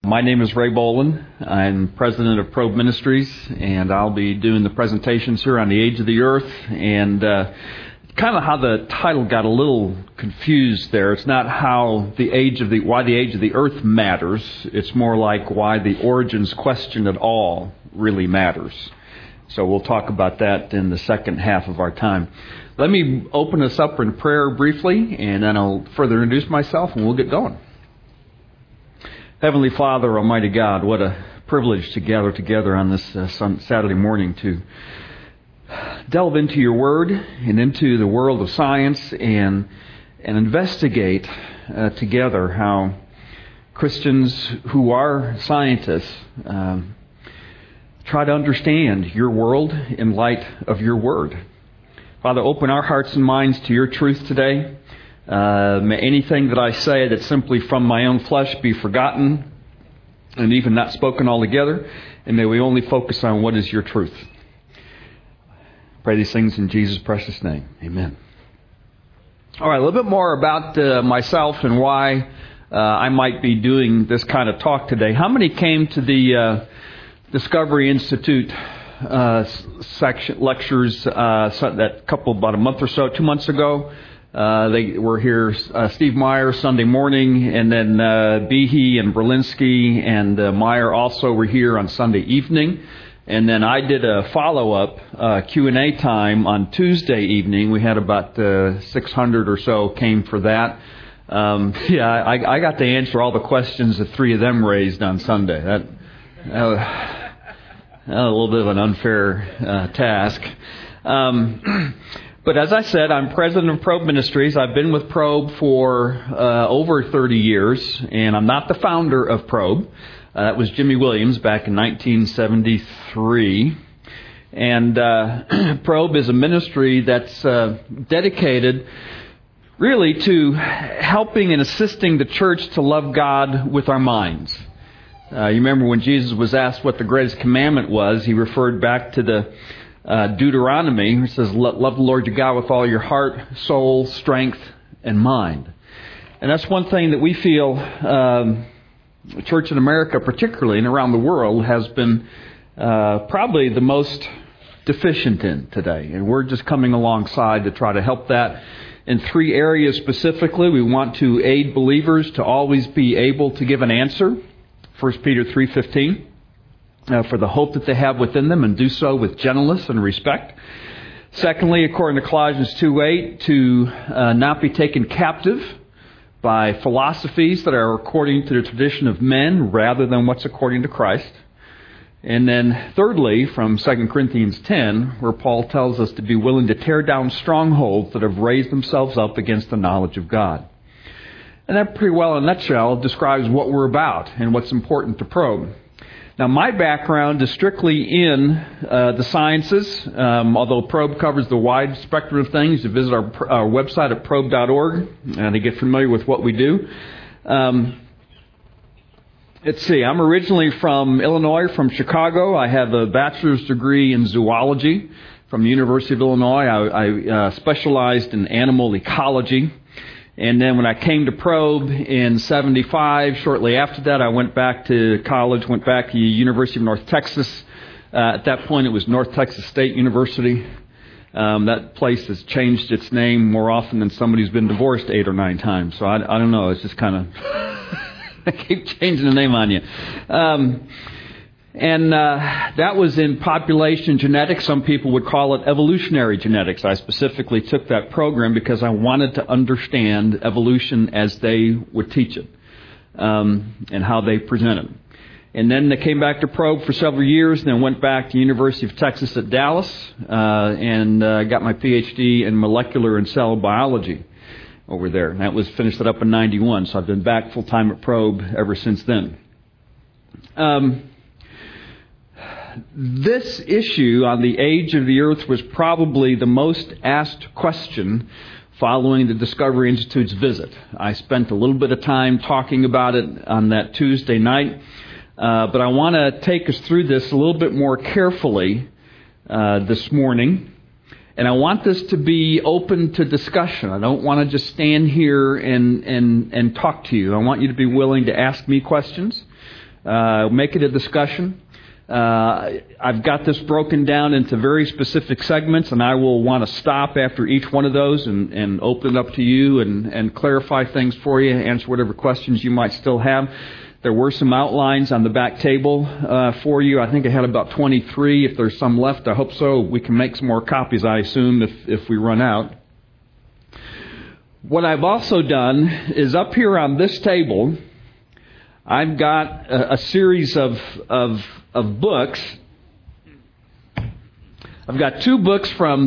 My name is Ray Boland. I'm president of Probe Ministries, and I'll be doing the presentations here on the age of the earth. And kind of how the title got a little confused there. It's not why the age of the earth matters. It's more like why the origins question at all really matters. So we'll talk about that in the second half of our time. Let me open us up in prayer briefly, and then I'll further introduce myself, and we'll get going. Heavenly Father, Almighty God, what a privilege to gather together on this Saturday morning to delve into your Word and into the world of science and investigate together how Christians who are scientists try to understand your world in light of your Word. Father, open our hearts and minds to your truth today. May anything that I say that's simply from my own flesh be forgotten and even not spoken altogether, and may we only focus on what is your truth. Pray these things in Jesus' precious name. Amen. All right, a little bit more about myself and why I might be doing this kind of talk today. How many came to the Discovery Institute section lectures about a month or so, 2 months ago? They were here, Steve Meyer Sunday morning, and then Behe and Berlinski and Meyer also were here on Sunday evening. And then I did a follow-up Q&A time on Tuesday evening. We had about 600 or so came for that. I got to answer all the questions that three of them raised on Sunday. That was a little bit of an unfair task. But as I said, I'm president of Probe Ministries. I've been with Probe for over 30 years, and I'm not the founder of Probe. That was Jimmy Williams back in 1973. And Probe is a ministry that's dedicated really to helping and assisting the church to love God with our minds. You remember when Jesus was asked what the greatest commandment was, he referred back to the Deuteronomy, which says, love the Lord your God with all your heart, soul, strength, and mind. And that's one thing that we feel the church in America particularly and around the world has been probably the most deficient in today. And we're just coming alongside to try to help that in three areas specifically. We want to aid believers to always be able to give an answer. 1 Peter 3:15. For the hope that they have within them, and do so with gentleness and respect. Secondly, according to Colossians 2:8, to not be taken captive by philosophies that are according to the tradition of men rather than what's according to Christ. And then thirdly, from 2 Corinthians 10, where Paul tells us to be willing to tear down strongholds that have raised themselves up against the knowledge of God. And that pretty well, in a nutshell, describes what we're about and what's important to Probe. Now, my background is strictly in the sciences, although Probe covers the wide spectrum of things. You visit our website at probe.org to get familiar with what we do. Let's see, I'm originally from Illinois, from Chicago. I have a bachelor's degree in zoology from the University of Illinois. I specialized in animal ecology. And then when I came to Probe in 75, shortly after that, I went back to college, went back to the University of North Texas. At that point, it was North Texas State University. That place has changed its name more often than somebody who's been divorced 8 or 9 times. So I don't know. It's just kind of, I keep changing the name on you. And that was in population genetics. Some people would call it evolutionary genetics. I specifically took that program because I wanted to understand evolution as they would teach it and how they present it. And then they came back to Probe for several years and then went back to the University of Texas at Dallas and got my PhD in molecular and cell biology over there. And that was finished up in 91, so I've been back full-time at Probe ever since then. This issue on the age of the earth was probably the most asked question following the Discovery Institute's visit. I spent a little bit of time talking about it on that Tuesday night, but I want to take us through this a little bit more carefully this morning. And I want this to be open to discussion. I don't want to just stand here and talk to you. I want you to be willing to ask me questions. Make it a discussion. I've got this broken down into very specific segments, and I will want to stop after each one of those and open it up to you and clarify things for you, answer whatever questions you might still have. There were some outlines on the back table for you. I think I had about 23. If there's some left, I hope so. We can make some more copies, I assume, if we run out. What I've also done is up here on this table, I've got a series of books. I've got 2 books from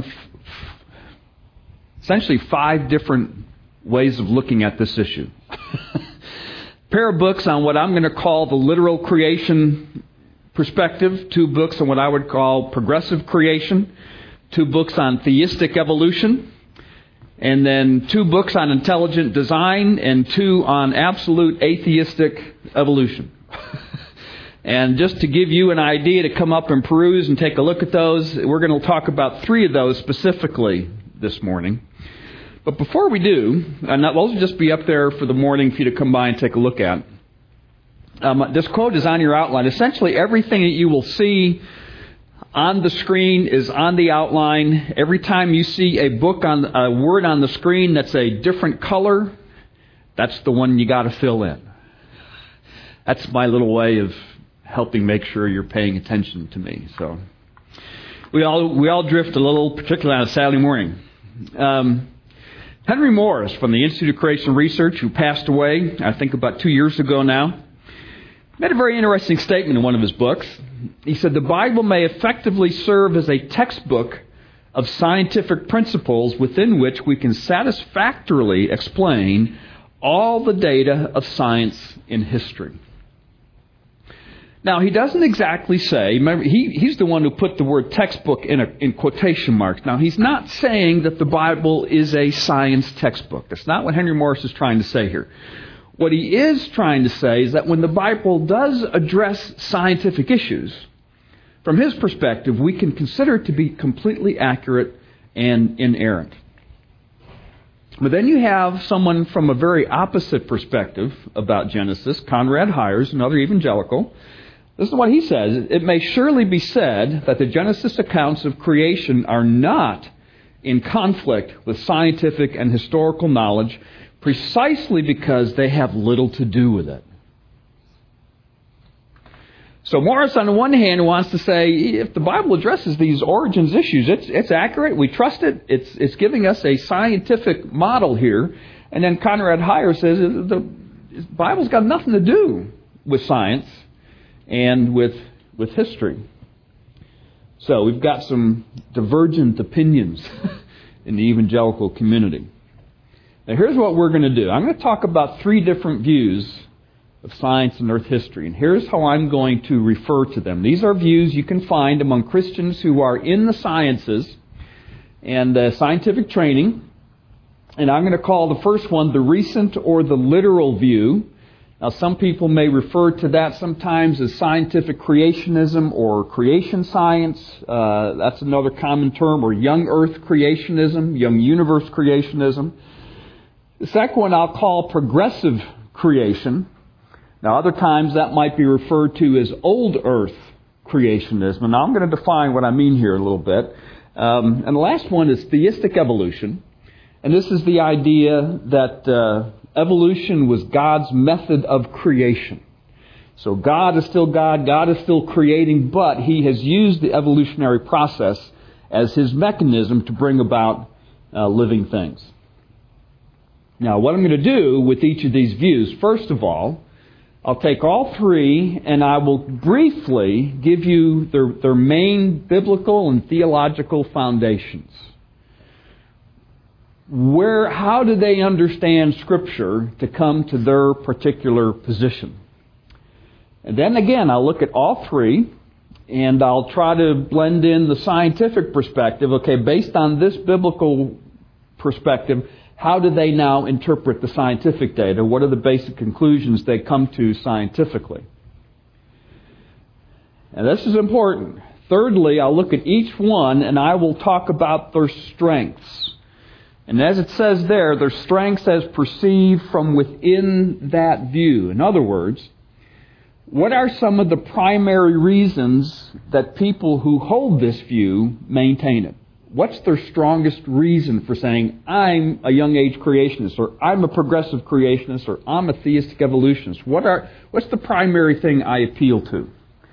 essentially 5 different ways of looking at this issue. A pair of books on what I'm going to call the literal creation perspective, 2 books on what I would call progressive creation, 2 books on theistic evolution, and then 2 books on intelligent design, and 2 on absolute atheistic evolution. And just to give you an idea to come up and peruse and take a look at those, we're going to talk about 3 of those specifically this morning. But before we do, and those will just be up there for the morning for you to come by and take a look at. This quote is on your outline. Essentially, everything that you will see on the screen is on the outline. Every time you see a word on the screen that's a different color, that's the one you got to fill in. That's my little way of helping make sure you're paying attention to me. So we all drift a little, particularly on a Saturday morning. Henry Morris from the Institute of Creation Research, who passed away, I think about 2 years ago now, made a very interesting statement in one of his books. He said, "The Bible may effectively serve as a textbook of scientific principles within which we can satisfactorily explain all the data of science in history." Now, he doesn't exactly say, remember, he's the one who put the word textbook in quotation marks. Now, he's not saying that the Bible is a science textbook. That's not what Henry Morris is trying to say here. What he is trying to say is that when the Bible does address scientific issues, from his perspective, we can consider it to be completely accurate and inerrant. But then you have someone from a very opposite perspective about Genesis, Conrad Hyers, another evangelical. This is what he says. "It may surely be said that the Genesis accounts of creation are not in conflict with scientific and historical knowledge precisely because they have little to do with it." So Morris, on the one hand, wants to say, if the Bible addresses these origins issues, it's accurate, we trust it, it's giving us a scientific model here. And then Conrad Hyers says the Bible's got nothing to do with science and with history. So we've got some divergent opinions in the evangelical community. Now here's what we're going to do. I'm going to talk about 3 different views of science and earth history, and here's how I'm going to refer to them. These are views you can find among Christians who are in the sciences and scientific training, and I'm going to call the first one the recent or the literal view. Now, some people may refer to that sometimes as scientific creationism or creation science. That's another common term, or young earth creationism, young universe creationism. The second one I'll call progressive creation. Now, other times that might be referred to as old earth creationism. And now I'm going to define what I mean here a little bit. And the last one is theistic evolution. And this is the idea that evolution was God's method of creation. So God is still God, God is still creating, but He has used the evolutionary process as His mechanism to bring about living things. Now, what I'm going to do with each of these views, first of all, I'll take all 3 and I will briefly give you their main biblical and theological foundations. How do they understand Scripture to come to their particular position? And then again, I'll look at all 3 and I'll try to blend in the scientific perspective. Okay, based on this biblical perspective, how do they now interpret the scientific data? What are the basic conclusions they come to scientifically? And this is important. Thirdly, I'll look at each one and I will talk about their strengths. And as it says there, their strengths as perceived from within that view. In other words, What are some of the primary reasons that people who hold this view maintain it? What's their strongest reason for saying, I'm a young age creationist, or I'm a progressive creationist, or I'm a theistic evolutionist? What's the primary thing I appeal to?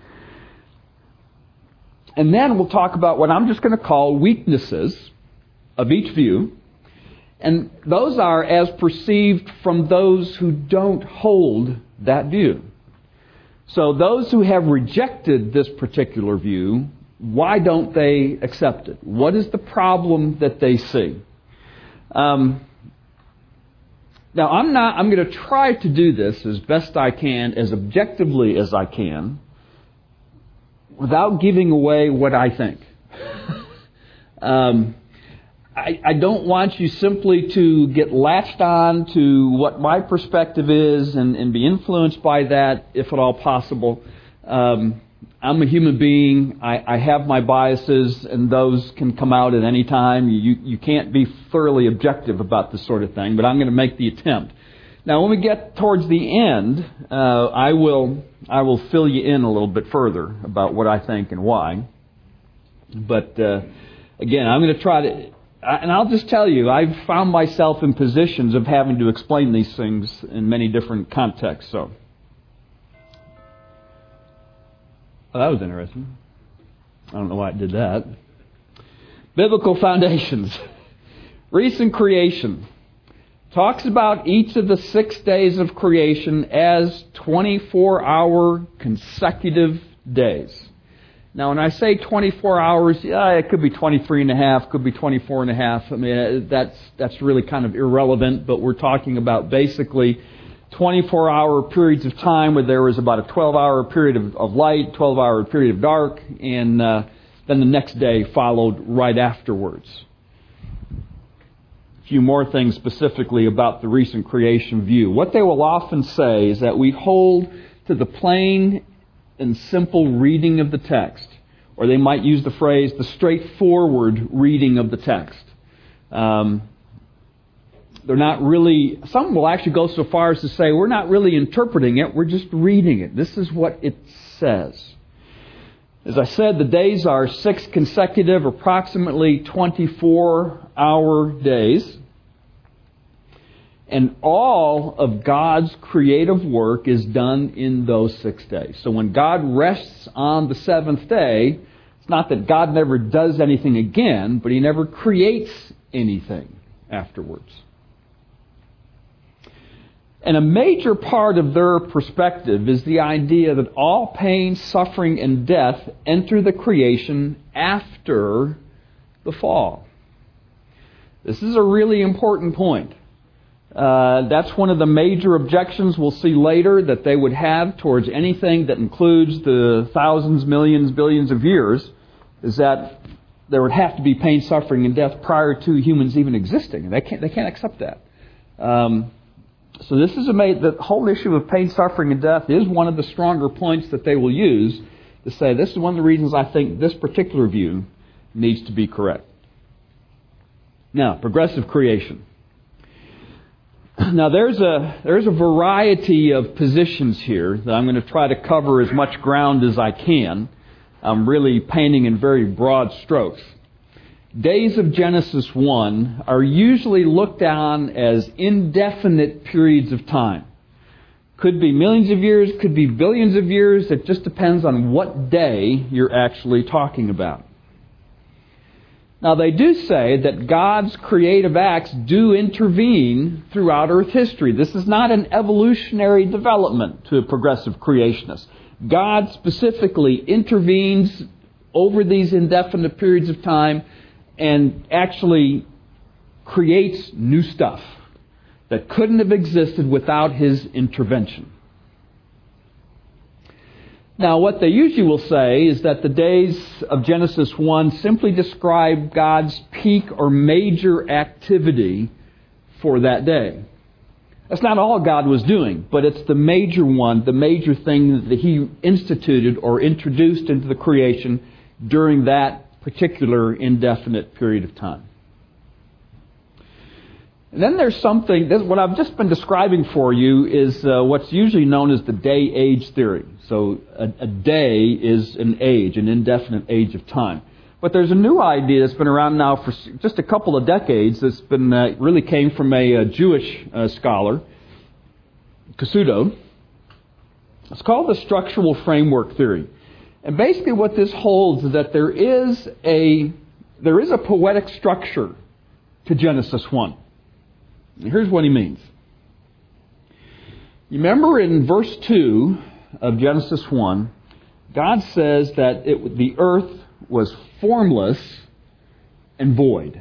And then we'll talk about what I'm just going to call weaknesses of each view. And those are as perceived from those who don't hold that view. So those who have rejected this particular view, why don't they accept it? What is the problem that they see? Now, I'm going to try to do this as best I can, as objectively as I can, without giving away what I think. I don't want you simply to get latched on to what my perspective is and be influenced by that, if at all possible. I'm a human being. I have my biases, and those can come out at any time. You can't be thoroughly objective about this sort of thing, but I'm going to make the attempt. Now, when we get towards the end, I will fill you in a little bit further about what I think and why. But again, I'm going to try to... And I'll just tell you, I've found myself in positions of having to explain these things in many different contexts. So, well, that was interesting. I don't know why it did that. Biblical foundations. Recent creation talks about each of the 6 days of creation as 24-hour consecutive days. Now, when I say 24 hours, it could be 23 and a half, could be 24 and a half. I mean, that's really kind of irrelevant, but we're talking about basically 24-hour periods of time where there was about a 12-hour period of light, 12-hour period of dark, and then the next day followed right afterwards. A few more things specifically about the recent creation view. What they will often say is that we hold to the plain and simple reading of the text, or they might use the phrase, the straightforward reading of the text. They're not really, some will actually go so far as to say, we're not really interpreting it, we're just reading it. This is what it says. As I said, the days are 6 consecutive, approximately 24-hour days. And all of God's creative work is done in those 6 days. So when God rests on the 7th day, it's not that God never does anything again, but He never creates anything afterwards. And a major part of their perspective is the idea that all pain, suffering, and death enter the creation after the fall. This is a really important point. That's one of the major objections we'll see later that they would have towards anything that includes the thousands, millions, billions of years, is that there would have to be pain, suffering, and death prior to humans even existing. They can't accept that. So this is the whole issue of pain, suffering, and death is one of the stronger points that they will use to say this is one of the reasons I think this particular view needs to be correct. Now, progressive creation. Now, there's a variety of positions here that I'm going to try to cover as much ground as I can. I'm really painting in very broad strokes. Days of Genesis 1 are usually looked on as indefinite periods of time. Could be millions of years, could be billions of years. It just depends on what day you're actually talking about. Now, they do say that God's creative acts do intervene throughout Earth history. This is not an evolutionary development to a progressive creationist. God specifically intervenes over these indefinite periods of time and actually creates new stuff that couldn't have existed without His intervention. Now, what they usually will say is that the days of Genesis 1 simply describe God's peak or major activity for that day. That's not all God was doing, but it's the major one, the major thing that He instituted or introduced into the creation during that particular indefinite period of time. And then there's something, what I've just been describing for you is what's usually known as the day-age theory. So a day is an age, an indefinite age of time. But there's a new idea that's been around now for just a couple of decades that's been really came from a Jewish scholar, Cassuto. It's called the structural framework theory. And basically what this holds is that there is a poetic structure to Genesis 1. And here's what he means. You remember in verse 2 of Genesis 1, God says that the earth was formless and void.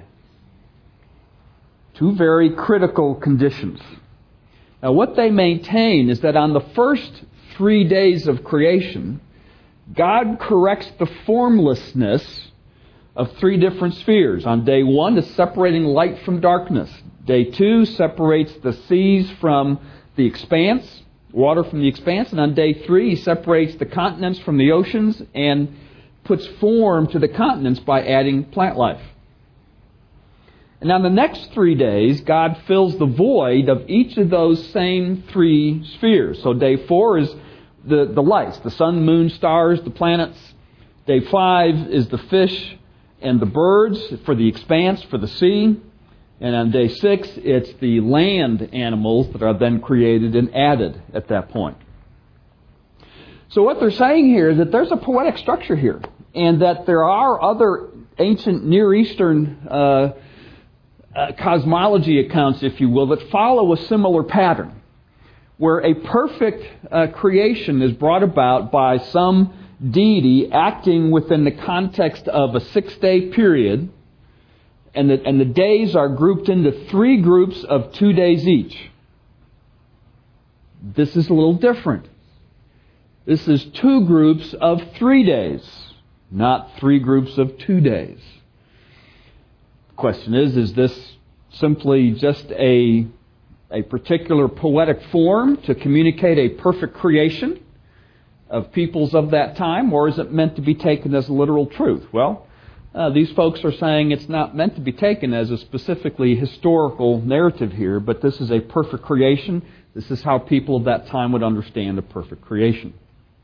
Two very critical conditions. Now what they maintain is that on the first 3 days of creation, God corrects the formlessness of 3 different spheres. On day 1, it's separating light from darkness. Day 2 separates the seas from the expanse, water from the expanse. And on day 3, He separates the continents from the oceans and puts form to the continents by adding plant life. And on the next 3 days, God fills the void of each of those same 3 spheres. So day 4 is the lights, the sun, moon, stars, the planets. Day 5 is the fish and the birds for the expanse, for the sea. And on day 6, it's the land animals that are then created and added at that point. So what they're saying here is that there's a poetic structure here, and that there are other ancient Near Eastern cosmology accounts, if you will, that follow a similar pattern, where a perfect creation is brought about by some deity acting within the context of a 6-day period, and the days are grouped into 3 groups of 2 days each. This is a little different. This is 2 groups of 3 days, not 3 groups of 2 days. The question is this simply just a particular poetic form to communicate a perfect creation of peoples of that time, or is it meant to be taken as literal truth? Well, these folks are saying it's not meant to be taken as a specifically historical narrative here, but this is a perfect creation. This is how people of that time would understand a perfect creation.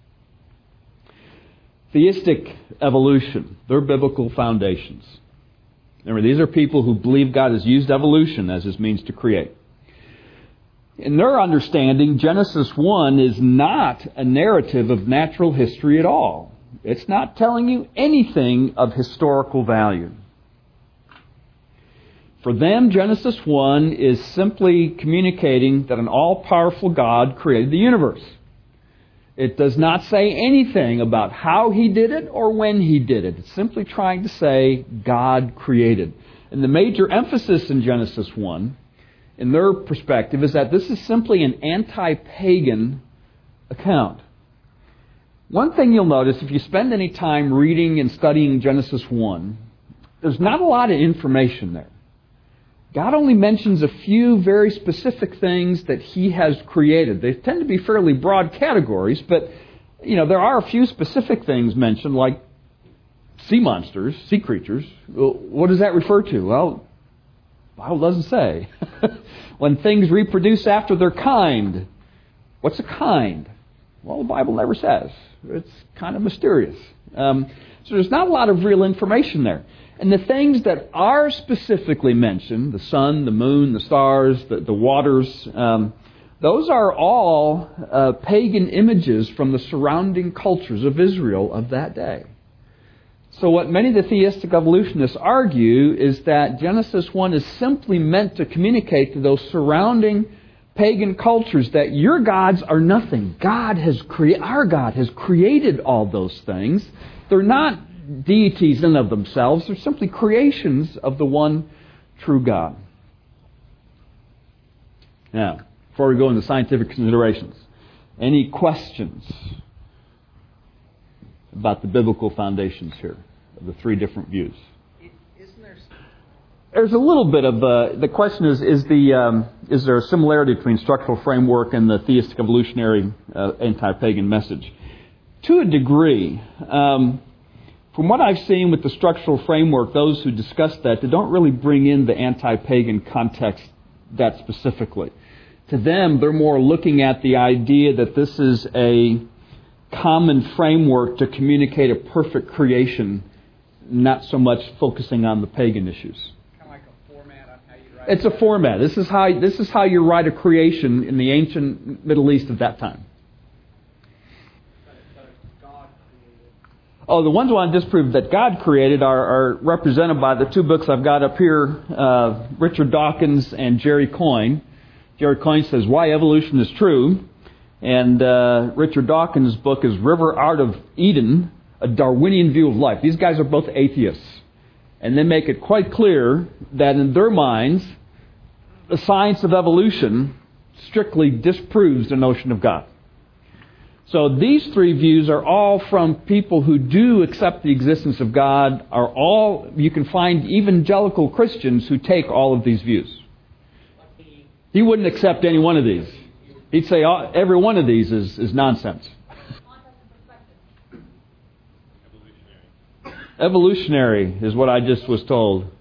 Theistic evolution, their biblical foundations. Remember, these are people who believe God has used evolution as His means to create. In their understanding, Genesis 1 is not a narrative of natural history at all. It's not telling you anything of historical value. For them, Genesis 1 is simply communicating that an all-powerful God created the universe. It does not say anything about how He did it or when He did it. It's simply trying to say God created. And the major emphasis in Genesis 1, in their perspective, is that this is simply an anti-pagan account. One thing you'll notice, if you spend any time reading and studying Genesis 1, there's not a lot of information there. God only mentions a few very specific things that He has created. They tend to be fairly broad categories, but there are a few specific things mentioned, like sea monsters, sea creatures. Well, what does that refer to? Well, the Bible doesn't say. When things reproduce after their kind, what's a kind? Well, the Bible never says. It's kind of mysterious. So there's not a lot of real information there. And the things that are specifically mentioned, the sun, the moon, the stars, the waters, those are all pagan images from the surrounding cultures of Israel of that day. So what many of the theistic evolutionists argue is that Genesis 1 is simply meant to communicate to those surrounding pagan cultures that your gods are nothing. Our God has created all those things. They're not deities in and of themselves. They're simply creations of the one true God. Now, before we go into scientific considerations, any questions about the biblical foundations here of the 3 different views? There's a little bit of the question is there a similarity between structural framework and the theistic evolutionary anti-pagan message? To a degree. From what I've seen with the structural framework, those who discuss that, they don't really bring in the anti-pagan context that specifically. To them, they're more looking at the idea that this is a common framework to communicate a perfect creation, not so much focusing on the pagan issues. Kind of like a format on how you write. It's a format. This is how you write a creation in the ancient Middle East of that time. God created. Oh, the ones I want to disprove that God created are represented by the two books I've got up here, Richard Dawkins and Jerry Coyne. Jerry Coyne says, Why Evolution is True. And Richard Dawkins' book is River Out of Eden, A Darwinian View of Life. These guys are both atheists. And they make it quite clear that in their minds, the science of evolution strictly disproves the notion of God. So these three views are all from people who do accept the existence of God, you can find evangelical Christians who take all of these views. He wouldn't accept any one of these. He'd say every one of these is nonsense. Evolutionary is what I just was told.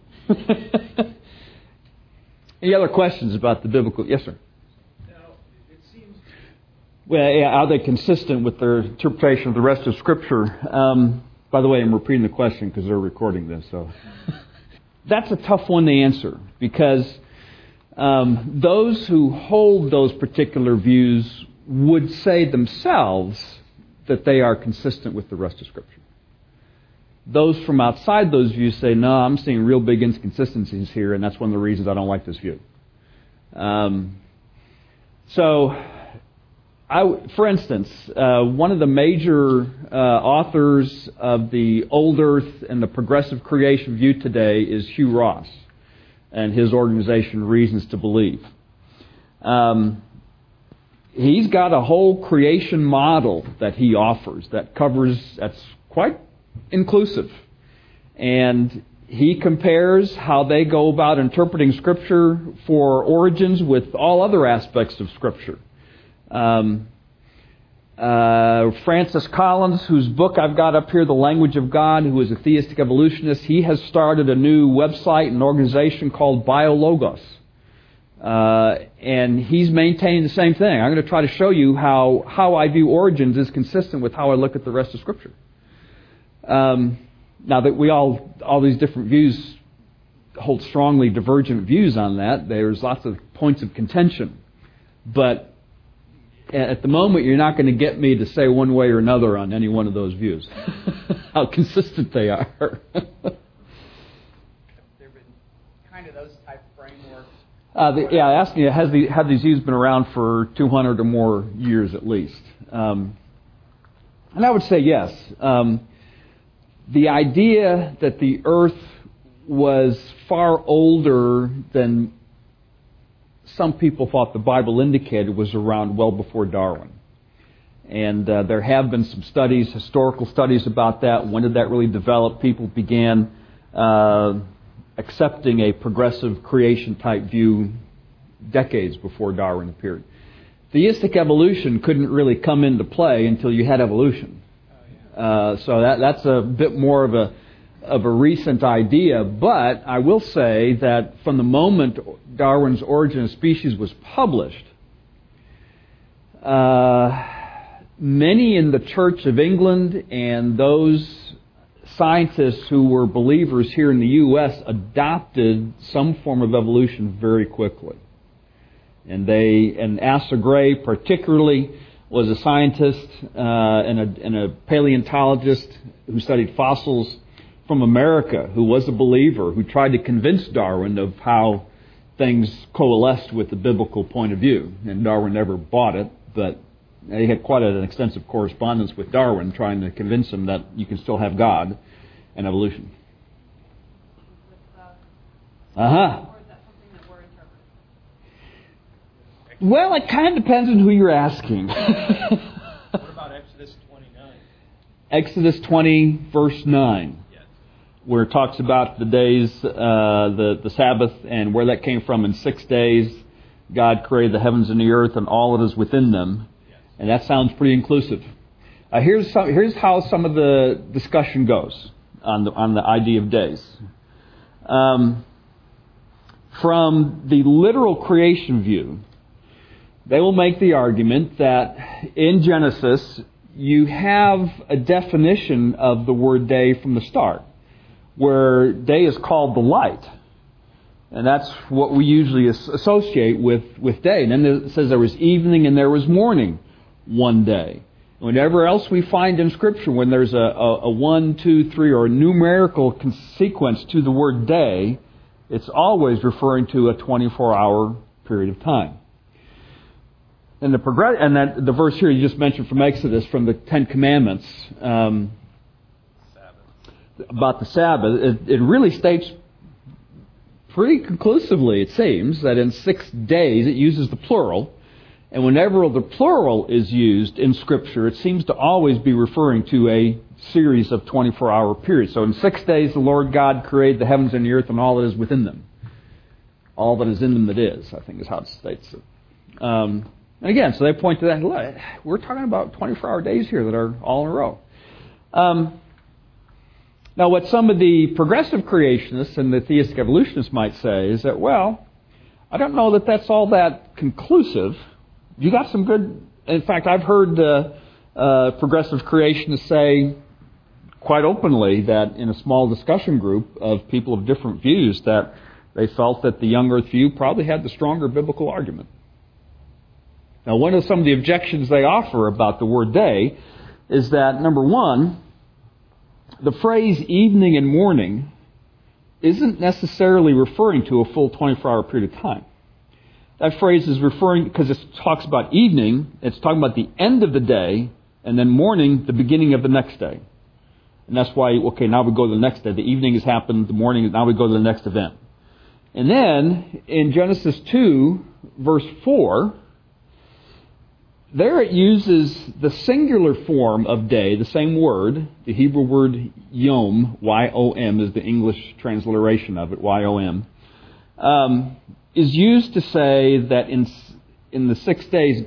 Any other questions about the biblical? Yes, sir. It seems. Well, yeah, are they consistent with their interpretation of the rest of Scripture? By the way, I'm repeating the question because they're recording this. So that's a tough one to answer because those who hold those particular views would say themselves that they are consistent with the rest of Scripture. Those from outside those views say, no, I'm seeing real big inconsistencies here, and that's one of the reasons I don't like this view. For instance, one of the major authors of the old earth and the progressive creation view today is Hugh Ross and his organization Reasons to Believe. He's got a whole creation model that he offers that's quite inclusive. And he compares how they go about interpreting Scripture for origins with all other aspects of Scripture. Francis Collins, whose book I've got up here, The Language of God, who is a theistic evolutionist, he has started a new website and organization called BioLogos. And he's maintaining the same thing. I'm going to try to show you how I view origins is consistent with how I look at the rest of Scripture. Now that we all these different views hold strongly divergent views on that, there's lots of points of contention. But at the moment, you're not going to get me to say one way or another on any one of those views. How consistent they are. There have been kind of those type of frameworks. Asking you, have these views been around for 200 or more years at least? And I would say yes. The idea that the earth was far older than some people thought the Bible indicated was around well before Darwin. And there have been some studies, historical studies about that. When did that really develop? People began accepting a progressive creation type view decades before Darwin appeared. Theistic evolution couldn't really come into play until you had evolution. So that's a bit more of a recent idea, but I will say that from the moment Darwin's Origin of Species was published, many in the Church of England and those scientists who were believers here in the U.S. adopted some form of evolution very quickly. And Asa Gray particularly was a scientist and a paleontologist who studied fossils from America, who was a believer, who tried to convince Darwin of how things coalesced with the biblical point of view. And Darwin never bought it, but he had quite an extensive correspondence with Darwin trying to convince him that you can still have God and evolution. Uh-huh. Or is that something that we're interpreting? Well, it kind of depends on who you're asking. What about Exodus 29? Exodus 20, verse 9. Where it talks about the days, the Sabbath, and where that came from. In 6 days, God created the heavens and the earth and all that is within them. And that sounds pretty inclusive. Here's how some of the discussion goes on the idea of days. from the literal creation view, they will make the argument that in Genesis you have a definition of the word day from the start, where day is called the light. And that's what we usually associate with day. And then it says there was evening and there was morning one day. Whenever else we find in Scripture, when there's a 1, 2, 3, or a numerical sequence to the word day, it's always referring to a 24-hour period of time. And the verse here you just mentioned from Exodus, from the Ten Commandments, about the Sabbath, it really states pretty conclusively, it seems, that in 6 days it uses the plural. And whenever the plural is used in Scripture, it seems to always be referring to a series of 24-hour periods. So in 6 days the Lord God created the heavens and the earth and all that is within them. All that is in them that is, I think is how it states it. And again, so they point to that. Look, we're talking about 24-hour days here that are all in a row. Now, what some of the progressive creationists and the theistic evolutionists might say is that, well, I don't know that that's all that conclusive. You got some good... In fact, I've heard progressive creationists say quite openly that in a small discussion group of people of different views that they felt that the young earth view probably had the stronger biblical argument. Now, one of some of the objections they offer about the word day is that, number one, the phrase evening and morning isn't necessarily referring to a full 24-hour period of time. That phrase is referring, because it talks about evening, it's talking about the end of the day, and then morning, the beginning of the next day. And that's why, okay, now we go to the next day. The evening has happened, the morning, now we go to the next event. And then, in Genesis 2, verse 4, there it uses the singular form of day, the same word, the Hebrew word yom, Y-O-M is the English transliteration of it, Y-O-M, is used to say that in the 6 days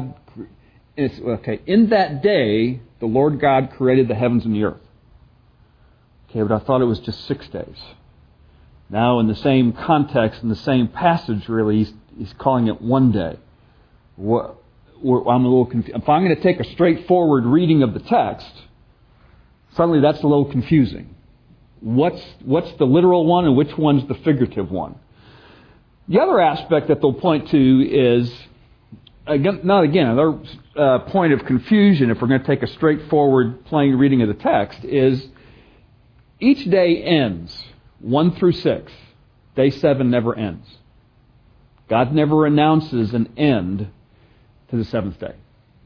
in that day, the Lord God created the heavens and the earth. Okay, but I thought it was just 6 days. Now, in the same context, in the same passage, really, he's calling it one day. I'm a little confused. If I'm going to take a straightforward reading of the text, suddenly that's a little confusing. What's the literal one and which one's the figurative one? The other aspect that they'll point to is, another point of confusion, if we're going to take a straightforward, plain reading of the text, is each day ends, 1 through 6. Day 7 never ends. God never announces an end to the 7th day.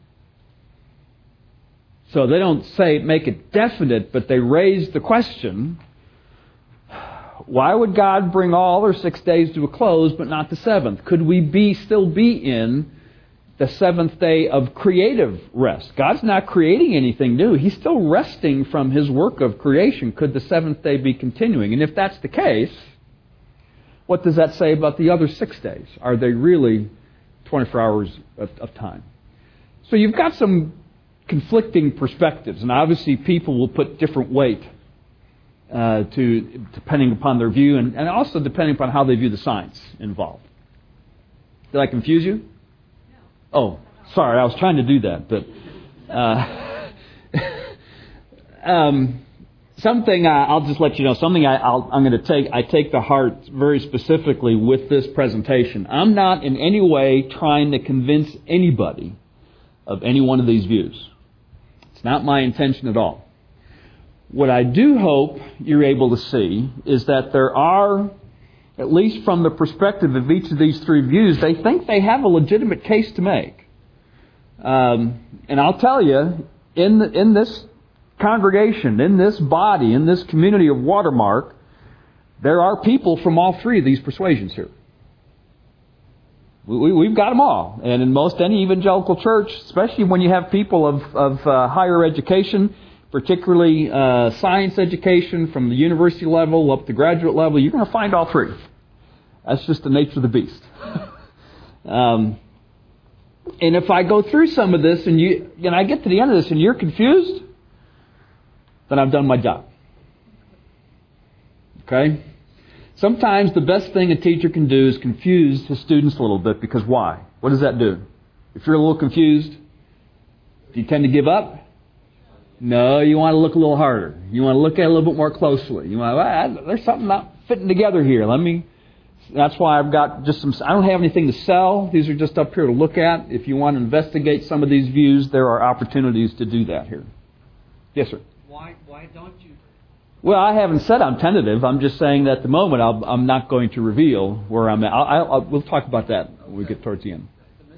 So they don't make it definite, but they raise the question, why would God bring all our 6 days to a close, but not the 7th? Could we still be in the 7th day of creative rest? God's not creating anything new. He's still resting from His work of creation. Could the 7th day be continuing? And if that's the case, what does that say about the other 6 days? Are they really 24 hours of time? So you've got some conflicting perspectives, and obviously people will put different weight depending upon their view, and also depending upon how they view the science involved. Did I confuse you? No. Oh, sorry, I was trying to do that, but something I'll just let you know. Something I'm going to take to heart very specifically with this presentation. I'm not in any way trying to convince anybody of any one of these views. It's not my intention at all. What I do hope you're able to see is that there are, at least from the perspective of each of these three views, they think they have a legitimate case to make. And I'll tell you, in this congregation, in this body, in this community of Watermark, there are people from all three of these persuasions here. We've got them all. And in most any evangelical church, especially when you have people of higher education, particularly science education from the university level up to graduate level, you're going to find all three. That's just the nature of the beast. And if I go through some of this and I get to the end of this and you're confused, then I've done my job. Okay? Sometimes the best thing a teacher can do is confuse his students a little bit, because why? What does that do? If you're a little confused, do you tend to give up? No, you want to look a little harder. You want to look at it a little bit more closely. You want there's something not fitting together here. That's why I've got just some, I don't have anything to sell. These are just up here to look at. If you want to investigate some of these views, there are opportunities to do that here. Yes, sir. Why don't you? Well, I haven't said I'm tentative. I'm just saying that at the moment I'm not going to reveal where I'm at. We'll talk about that when we get towards the end.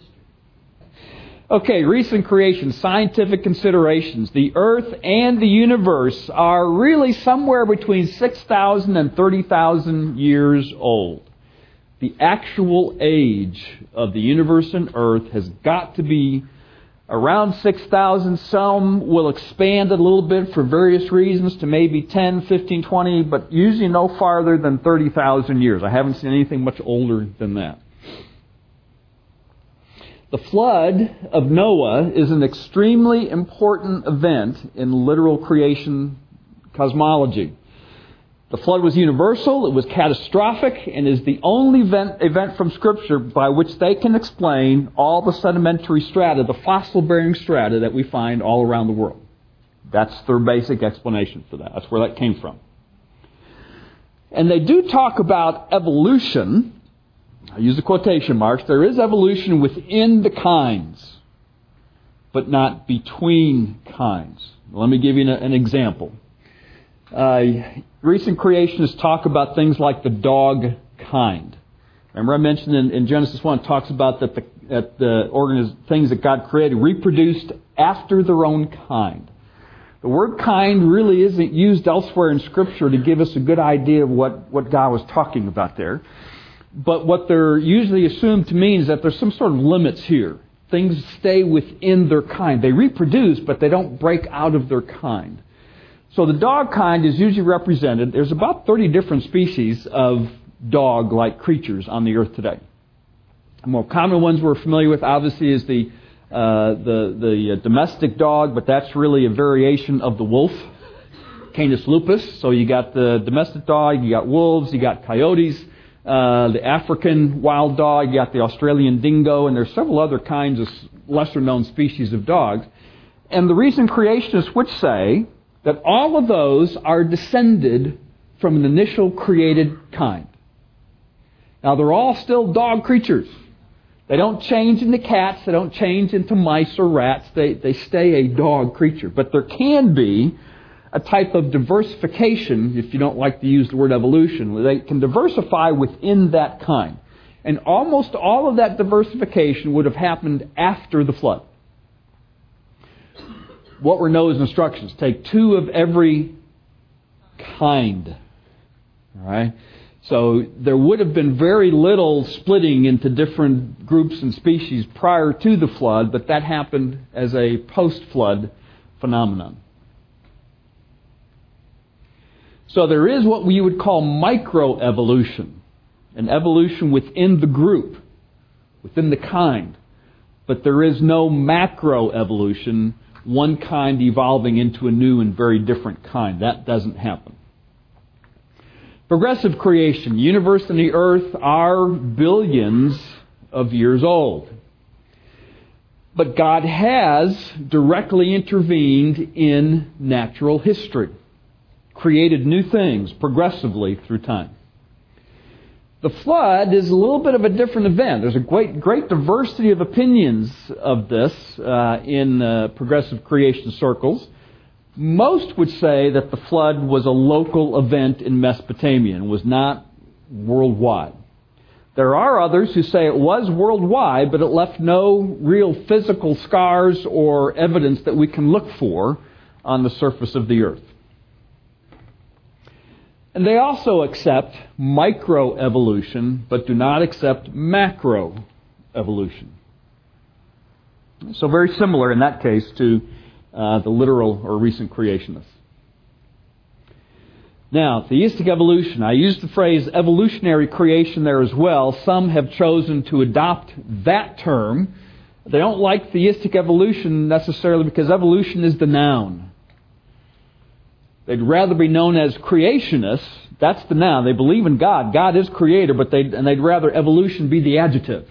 Okay, recent creation, scientific considerations. The Earth and the universe are really somewhere between 6,000 and 30,000 years old. The actual age of the universe and Earth has got to be around 6,000. Some will expand it a little bit for various reasons to maybe 10, 15, 20, but usually no farther than 30,000 years. I haven't seen anything much older than that. The flood of Noah is an extremely important event in literal creation cosmology. The flood was universal, it was catastrophic, and is the only event from Scripture by which they can explain all the sedimentary strata, the fossil-bearing strata that we find all around the world. That's their basic explanation for that. That's where that came from. And they do talk about evolution. I use the quotation marks. There is evolution within the kinds, but not between kinds. Let me give you an example. Recent creationists talk about things like the dog kind. Remember I mentioned in Genesis 1, it talks about that the things that God created reproduced after their own kind. The word kind really isn't used elsewhere in Scripture to give us a good idea of what God was talking about there. But what they're usually assumed to mean is that there's some sort of limits here. Things stay within their kind. They reproduce, but they don't break out of their kind. So the dog kind is usually represented. There's about 30 different species of dog-like creatures on the earth today. The more common ones we're familiar with, obviously, is the domestic dog, but that's really a variation of the wolf, Canis lupus. So you got the domestic dog, you got wolves, you got coyotes. The African wild dog, you got the Australian dingo, and there's several other kinds of lesser-known species of dogs. And the recent creationists would say that all of those are descended from an initial created kind. Now, they're all still dog creatures. They don't change into cats. They don't change into mice or rats. They stay a dog creature. But there can be a type of diversification, if you don't like to use the word evolution. They can diversify within that kind. And almost all of that diversification would have happened after the flood. What were Noah's instructions? Take 2 of every kind. All right? So there would have been very little splitting into different groups and species prior to the flood, but that happened as a post-flood phenomenon. So there is what we would call microevolution, an evolution within the group, within the kind. But there is no macroevolution, one kind evolving into a new and very different kind. That doesn't happen. Progressive creation. The universe and the earth are billions of years old. But God has directly intervened in natural history, created new things progressively through time. The flood is a little bit of a different event. There's a great diversity of opinions of this in progressive creation circles. Most would say that the flood was a local event in Mesopotamia and was not worldwide. There are others who say it was worldwide, but it left no real physical scars or evidence that we can look for on the surface of the earth. And they also accept microevolution, but do not accept macroevolution. So very similar in that case to the literal or recent creationists. Now, theistic evolution. I used the phrase evolutionary creation there as well. Some have chosen to adopt that term. They don't like theistic evolution necessarily because evolution is the noun. They'd rather be known as creationists That's the noun. They believe in God. God is creator, but they'd rather evolution be the adjective.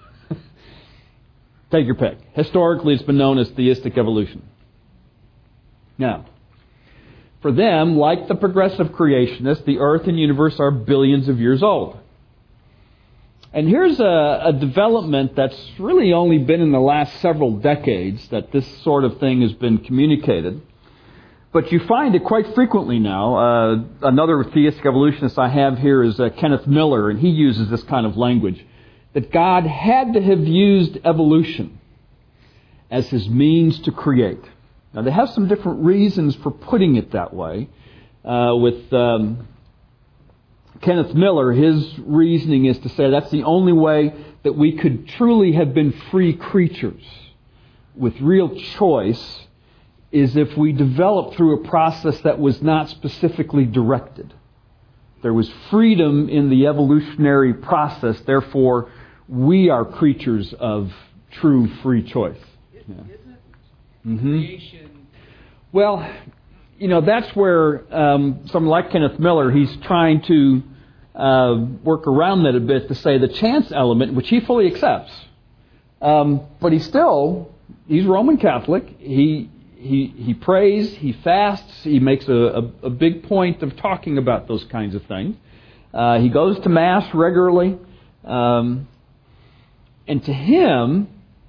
Take your pick. Historically, it's been known as theistic evolution. Now, for them, like the progressive creationists, the earth and universe are billions of years old. And here's a development that's really only been in the last several decades that this sort of thing has been communicated. But you find it quite frequently now. Another theistic evolutionist I have here is Kenneth Miller, and he uses this kind of language, that God had to have used evolution as his means to create. Now, they have some different reasons for putting it that way. With Kenneth Miller, his reasoning is to say that's the only way that we could truly have been free creatures with real choice is if we developed through a process that was not specifically directed. There was freedom in the evolutionary process, therefore we are creatures of true free choice. Isn't creation... Well, that's where someone like Kenneth Miller, he's trying to work around that a bit to say the chance element, which he fully accepts. But he's Roman Catholic. He prays, he fasts, he makes a big point of talking about those kinds of things. He goes to Mass regularly. And to him,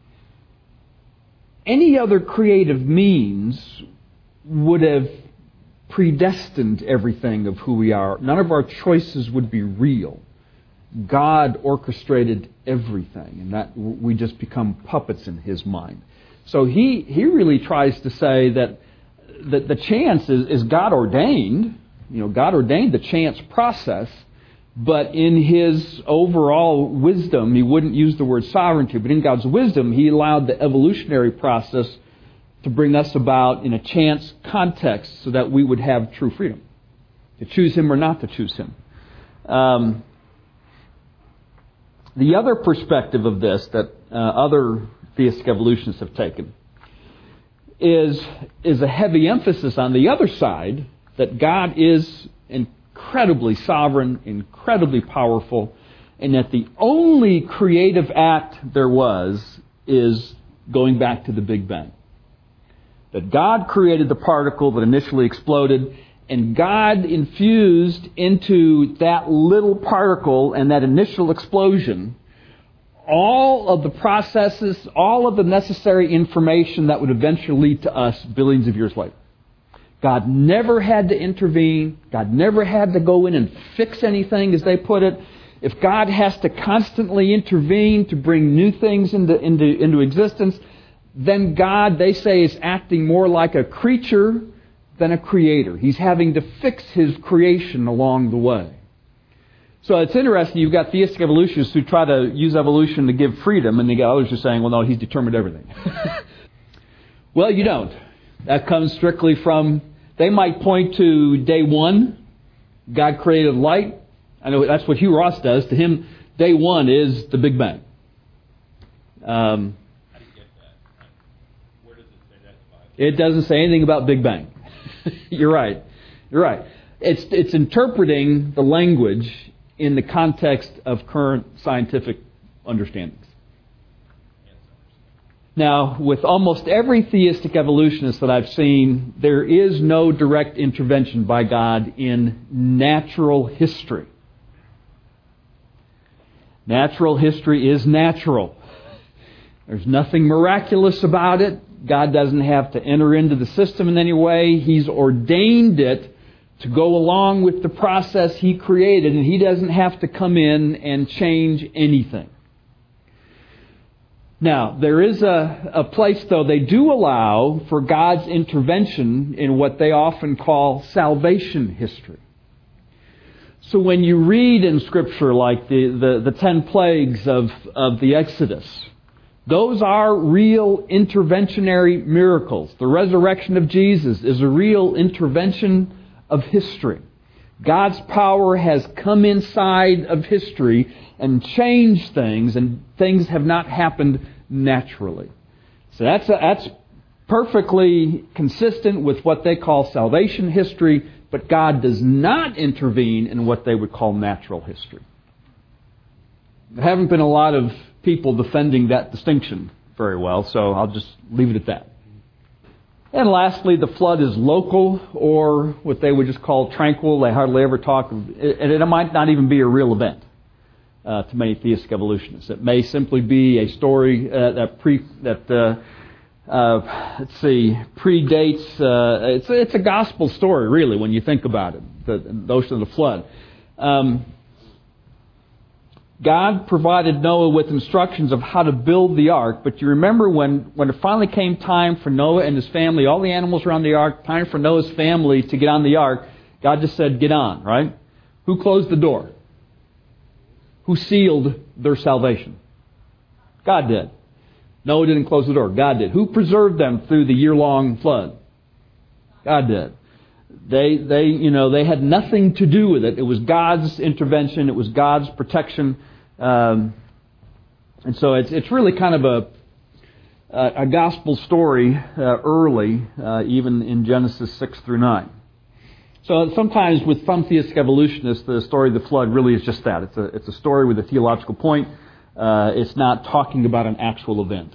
any other creative means would have predestined everything of who we are. None of our choices would be real. God orchestrated everything, and that we just become puppets in his mind. So he really tries to say that the chance is God ordained. God ordained the chance process, but in his overall wisdom, he wouldn't use the word sovereignty, but in God's wisdom, he allowed the evolutionary process to bring us about in a chance context so that we would have true freedom to choose him or not to choose him. The other perspective of this that other theistic evolutionists have taken is a heavy emphasis on the other side that God is incredibly sovereign, incredibly powerful, and that the only creative act there was is going back to the Big Bang. That God created the particle that initially exploded, and God infused into that little particle and that initial explosion all of the processes, all of the necessary information that would eventually lead to us billions of years later. God never had to intervene. God never had to go in and fix anything, as they put it. If God has to constantly intervene to bring new things into existence, then God, they say, is acting more like a creature than a creator. He's having to fix his creation along the way. So it's interesting, you've got theistic evolutionists who try to use evolution to give freedom, and you got others who are saying, well, no, he's determined everything. Well, you don't. That comes strictly from, they might point to day one, God created light. I know that's what Hugh Ross does. To him, day one is the Big Bang. How do you get that? Where does it say that in the Bible? It doesn't say anything about Big Bang. You're right. It's interpreting the language in the context of current scientific understandings. Now, with almost every theistic evolutionist that I've seen, there is no direct intervention by God in natural history. Natural history is natural. There's nothing miraculous about it. God doesn't have to enter into the system in any way. He's ordained it to go along with the process He created, and He doesn't have to come in and change anything. Now, there is a place, though, they do allow for God's intervention in what they often call salvation history. So when you read in Scripture like the 10 plagues of the Exodus, those are real interventionary miracles. The resurrection of Jesus is a real intervention of history. God's power has come inside of history and changed things, and things have not happened naturally. So that's perfectly consistent with what they call salvation history, But God does not intervene in what they would call natural history. There haven't been a lot of people defending that distinction very well, so I'll just leave it at that. And lastly, the flood is local, or what they would just call tranquil. They hardly ever talk of it, and it might not even be a real event to many theistic evolutionists. It may simply be a story predates. It's a gospel story, really, when you think about it. The notion of the flood. God provided Noah with instructions of how to build the ark, but you remember when it finally came time for Noah and his family, all the animals around the ark, time for Noah's family to get on the ark, God just said, get on, right? Who closed the door? Who sealed their salvation? God did. Noah didn't close the door. God did. Who preserved them through the year-long flood? God did. They had nothing to do with it. It was God's intervention. It was God's protection. And so it's really kind of a gospel story early, even in Genesis 6 through 9. So sometimes with some theistic evolutionists, the story of the flood really is just that. It's a story with a theological point. It's not talking about an actual event.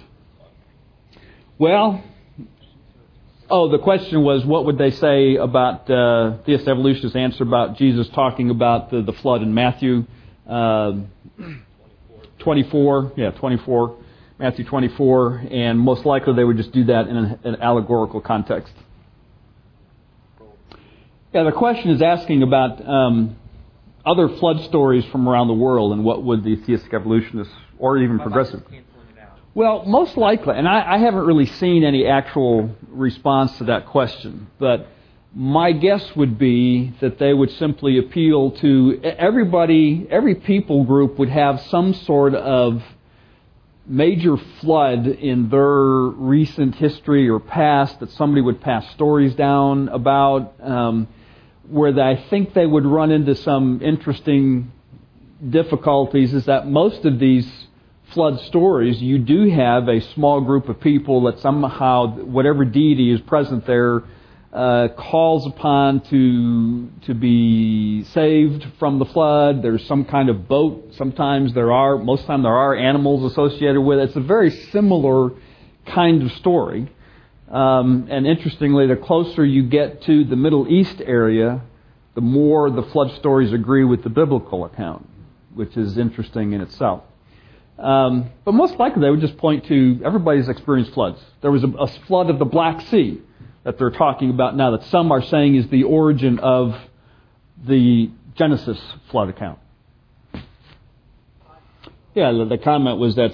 Well, the question was, what would they say about theist evolutionists' answer about Jesus talking about the flood in Matthew 24. Yeah, 24. Matthew 24. And most likely they would just do that in an allegorical context. Yeah, the question is asking about other flood stories from around the world, and what would the theistic evolutionists, or even progressive... Well, most likely, and I haven't really seen any actual response to that question, but my guess would be that they would simply appeal to everybody. Every people group would have some sort of major flood in their recent history or past that somebody would pass stories down about, where I think they would run into some interesting difficulties is that most of these flood stories, you do have a small group of people that somehow, whatever deity is present there, calls upon to be saved from the flood. There's some kind of boat. Most of the time there are animals associated with it. It's a very similar kind of story. And interestingly, the closer you get to the Middle East area, the more the flood stories agree with the biblical account, which is interesting in itself. But most likely they would just point to everybody's experienced floods. There was a flood of the Black Sea that they're talking about now that some are saying is the origin of the Genesis flood account. Yeah, the comment was that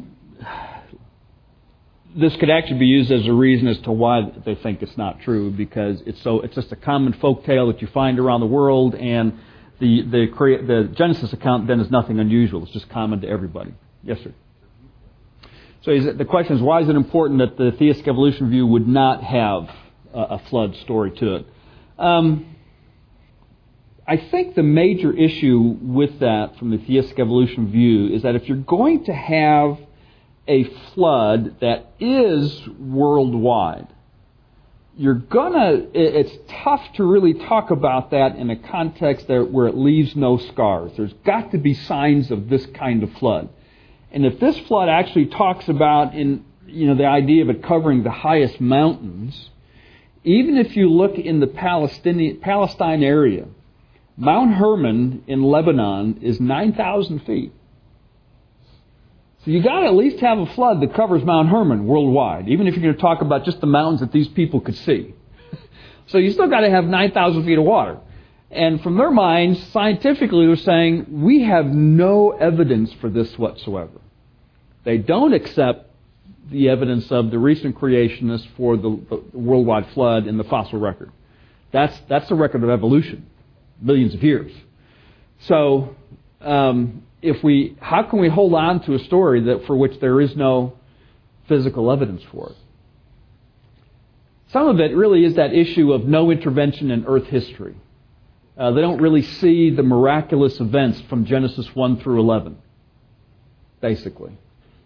this could actually be used as a reason as to why they think it's not true, because it's just a common folk tale that you find around the world, and the Genesis account then is nothing unusual. It's just common to everybody. Yes, sir. So the question is, why is it important that the theistic evolution view would not have a flood story to it? I think the major issue with that from the theistic evolution view is that if you're going to have a flood that is worldwide, it's tough to really talk about that in a context where it leaves no scars. There's got to be signs of this kind of flood. And if this flood actually talks about the idea of it covering the highest mountains, even if you look in the Palestine area, Mount Hermon in Lebanon is 9,000 feet. So you got to at least have a flood that covers Mount Hermon worldwide, even if you're going to talk about just the mountains that these people could see. So you still got to have 9,000 feet of water. And from their minds, scientifically, they're saying, we have no evidence for this whatsoever. They don't accept the evidence of the recent creationists for the worldwide flood in the fossil record. That's the record of evolution, millions of years. So how can we hold on to a story for which there is no physical evidence for it? Some of it really is that issue of no intervention in Earth history. They don't really see the miraculous events from Genesis 1 through 11, basically.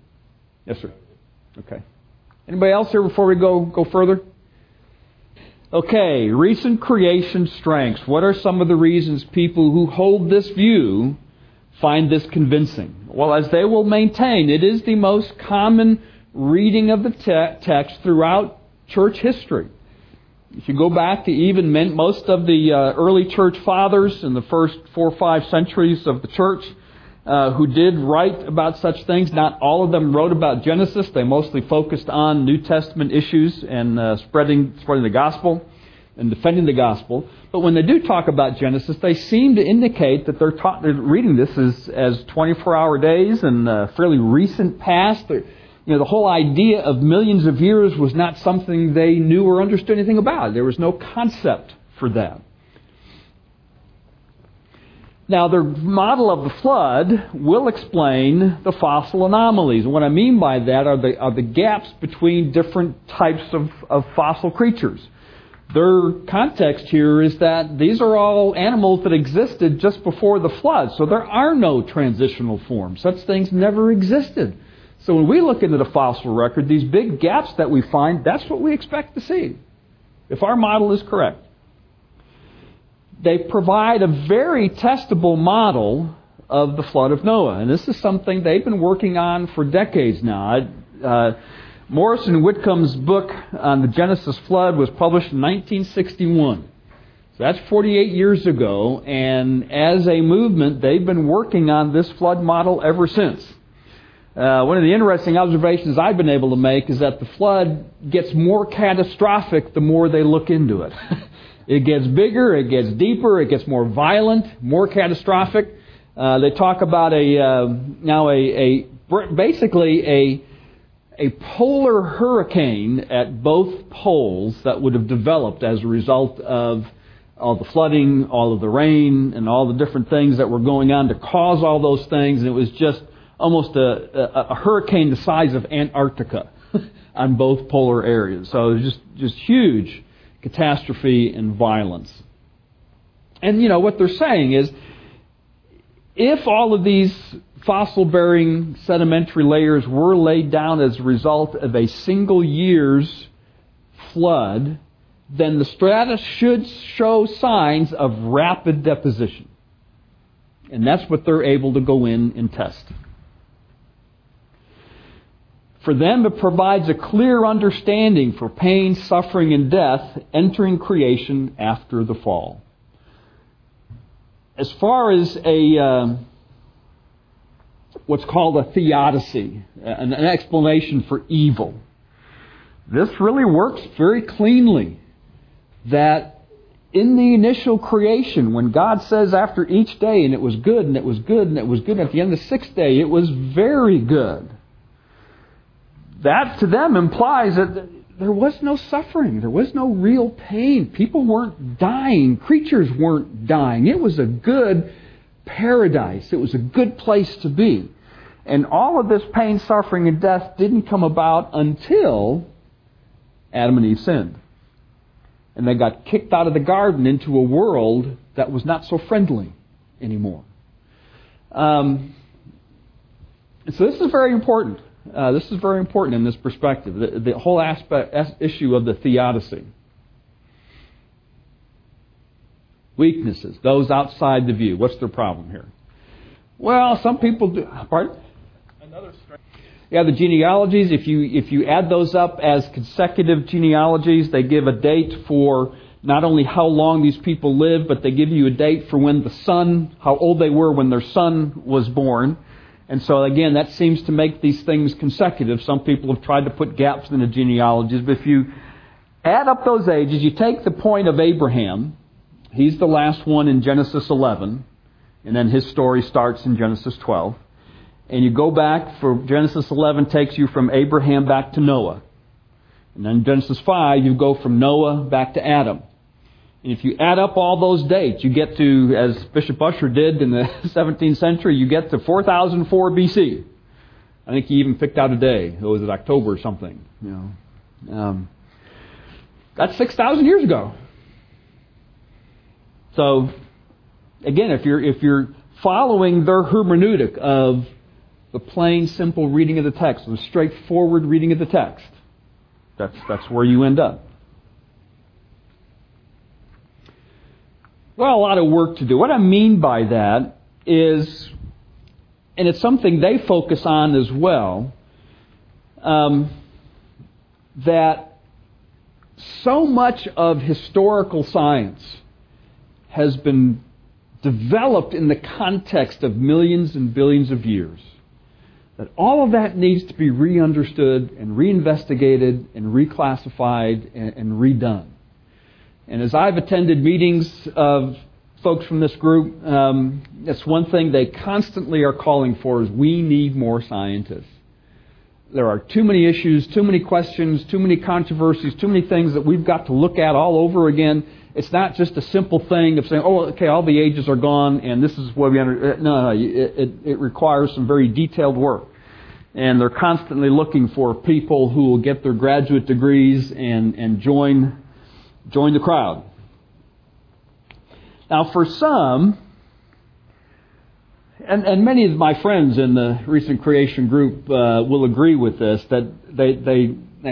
Yes, sir. Okay. Anybody else here before we go further? Okay, recent creation strengths. What are some of the reasons people who hold this view find this convincing? Well, as they will maintain, it is the most common reading of the text throughout church history. If you go back to even most of the early church fathers in the first 4 or 5 centuries of the church who did write about such things, not all of them wrote about Genesis. They mostly focused on New Testament issues and spreading the gospel and defending the gospel. But when they do talk about Genesis, they seem to indicate that they're reading this as 24-hour days and fairly recent past. The whole idea of millions of years was not something they knew or understood anything about. There was no concept for that. Now, their model of the flood will explain the fossil anomalies. And what I mean by that are the gaps between different types of fossil creatures. Their context here is that these are all animals that existed just before the flood. So there are no transitional forms. Such things never existed. So when we look into the fossil record, these big gaps that we find, that's what we expect to see, if our model is correct. They provide a very testable model of the flood of Noah. And this is something they've been working on for decades now. Morrison Whitcomb's book on the Genesis flood was published in 1961. So that's 48 years ago. And as a movement, they've been working on this flood model ever since. One of the interesting observations I've been able to make is that the flood gets more catastrophic the more they look into it. It gets bigger, it gets deeper, it gets more violent, more catastrophic. They talk about basically a polar hurricane at both poles that would have developed as a result of all the flooding, all of the rain, and all the different things that were going on to cause all those things. And it was just almost a hurricane the size of Antarctica on both polar areas. So it was just huge catastrophe and violence. And what they're saying is, if all of these fossil-bearing sedimentary layers were laid down as a result of a single year's flood, then the strata should show signs of rapid deposition. And that's what they're able to go in and test. For them, it provides a clear understanding for pain, suffering, and death entering creation after the fall. As far as what's called a theodicy, an explanation for evil, this really works very cleanly. That in the initial creation, when God says after each day, and it was good, and it was good, and it was good, and at the end of the 6th day, it was very good. That to them implies that there was no suffering. There was no real pain. People weren't dying. Creatures weren't dying. It was a good paradise. It was a good place to be. And all of this pain, suffering, and death didn't come about until Adam and Eve sinned. And they got kicked out of the garden into a world that was not so friendly anymore. So this is very important. This is very important in this perspective, the whole issue of the theodicy. Weaknesses, those outside the view. What's their problem here? Well, some people do. Pardon? Yeah, the genealogies, if you add those up as consecutive genealogies, they give a date for not only how long these people lived, but they give you a date for when how old they were when their son was born. And so again, that seems to make these things consecutive. Some people have tried to put gaps in the genealogies, but if you add up those ages, you take the point of Abraham, he's the last one in Genesis 11, and then his story starts in Genesis 12. And you go back, for Genesis 11 takes you from Abraham back to Noah. And then Genesis 5, you go from Noah back to Adam. And if you add up all those dates, you get to, as Bishop Ussher did in the 17th century, you get to 4004 BC. I think he even picked out a day. It was October or something. That's 6,000 years ago. So, again, if you're following their hermeneutic of the plain, simple reading of the text, the straightforward reading of the text, that's where you end up. well, a lot of work to do. What I mean by that is, and it's something they focus on as well, that so much of historical science has been developed in the context of millions and billions of years, that all of that needs to be re-understood and reinvestigated and reclassified and redone. And as I've attended meetings of folks from this group, that's one thing they constantly are calling for is we need more scientists. There are too many issues, too many questions, too many controversies, too many things that we've got to look at all over again. It's not just a simple thing of saying, oh, okay, all the ages are gone and this is what we under. No, it requires some very detailed work. And they're constantly looking for people who will get their graduate degrees and join the crowd. Now, for some, and many of my friends in the recent creation group will agree with this, that they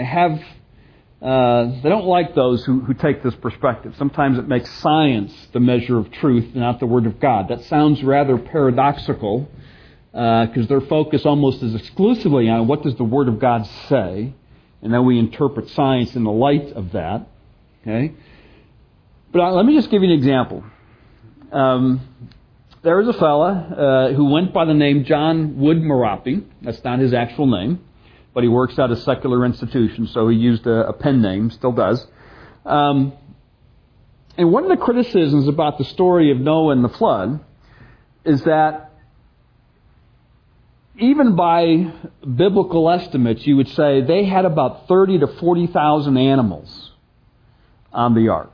don't like those who take this perspective. Sometimes it makes science the measure of truth, not the Word of God. That sounds rather paradoxical, because they're focused almost as exclusively on what does the Word of God say, and then we interpret science in the light of that. Okay, but let me just give you an example. There was a fella who went by the name John Wood-Merapi. That's not his actual name, but he works at a secular institution, so he used a pen name, still does. And one of the criticisms about the story of Noah and the flood is that even by biblical estimates, you would say they had about 30 to 40,000 animals on the ark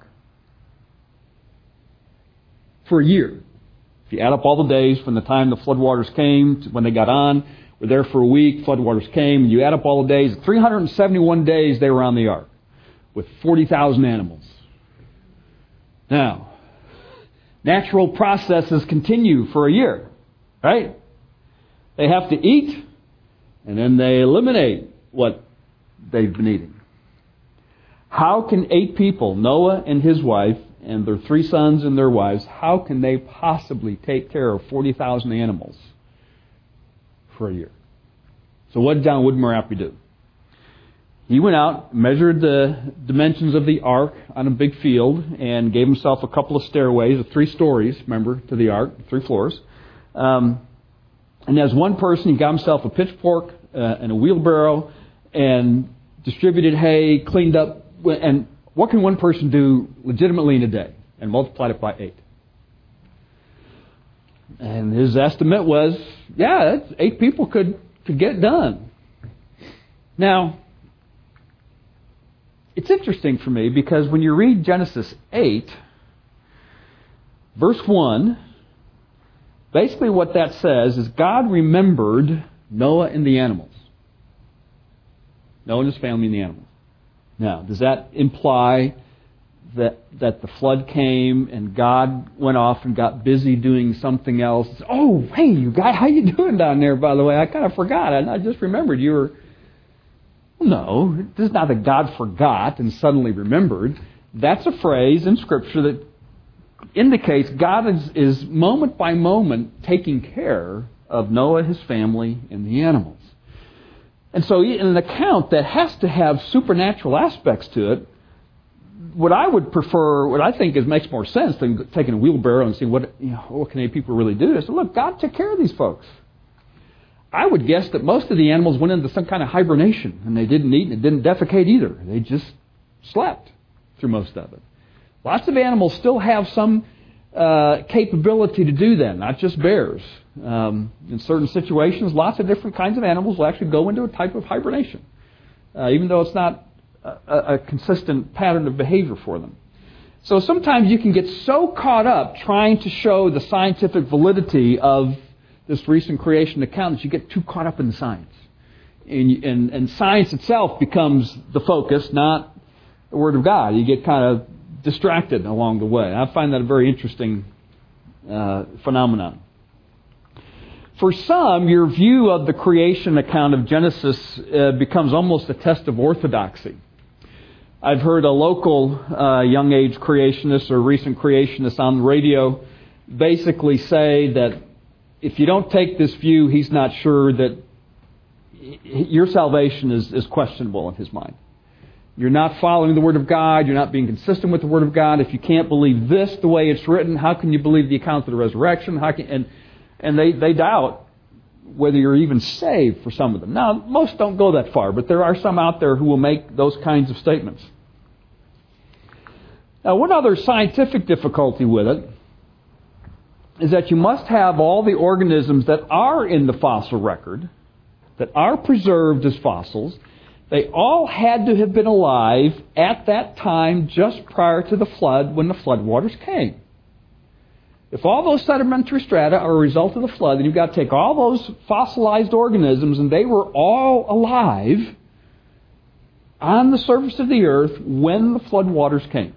for a year. If you add up all the days from the time the floodwaters came to when they got on, were there for a week, floodwaters came, and you add up all the days, 371 days they were on the ark with 40,000 animals. Now, natural processes continue for a year, right? They have to eat, and then they eliminate what they've been eating. How can 8 people, Noah and his wife, and their 3 sons and their wives, how can they possibly take care of 40,000 animals for a year? So what did John Wood-Merapi do? He went out, measured the dimensions of the ark on a big field, and gave himself a couple of stairways of 3 stories, remember, to the ark, 3 floors. And as one person, he got himself a pitchfork and a wheelbarrow and distributed hay, cleaned up. And what can one person do legitimately in a day? And multiplied it by 8. And his estimate was, 8 people could get it done. Now, it's interesting for me because when you read Genesis 8, verse 1, basically what that says is God remembered Noah and the animals. Noah and his family and the animals. Now, does that imply that the flood came and God went off and got busy doing something else? Oh, hey, you guys, how you doing down there, by the way? I kind of forgot. I just remembered you were... No, this is not that God forgot and suddenly remembered. That's a phrase in Scripture that indicates God is moment by moment taking care of Noah, his family, and the animals. And so in an account that has to have supernatural aspects to it, what I would prefer, what I think makes more sense than taking a wheelbarrow and seeing what can 8 people really do, is to look, God took care of these folks. I would guess that most of the animals went into some kind of hibernation, and they didn't eat and didn't defecate either. They just slept through most of it. Lots of animals still have some capability to do that, not just bears. In certain situations, lots of different kinds of animals will actually go into a type of hibernation, even though it's not a consistent pattern of behavior for them. So sometimes you can get so caught up trying to show the scientific validity of this recent creation account that you get too caught up in the science. And science itself becomes the focus, not the Word of God. You get kind of distracted along the way. I find that a very interesting phenomenon. For some, your view of the creation account of Genesis becomes almost a test of orthodoxy. I've heard a local young age creationist or recent creationist on the radio basically say that if you don't take this view, he's not sure that your salvation is questionable in his mind. You're not following the Word of God. You're not being consistent with the Word of God. If you can't believe this the way it's written, how can you believe the account of the resurrection? And they doubt whether you're even saved for some of them. Now, most don't go that far, but there are some out there who will make those kinds of statements. Now, one other scientific difficulty with it is that you must have all the organisms that are in the fossil record, that are preserved as fossils. They all had to have been alive at that time just prior to the flood when the floodwaters came. If all those sedimentary strata are a result of the flood, then you've got to take all those fossilized organisms, and they were all alive on the surface of the earth when the floodwaters came.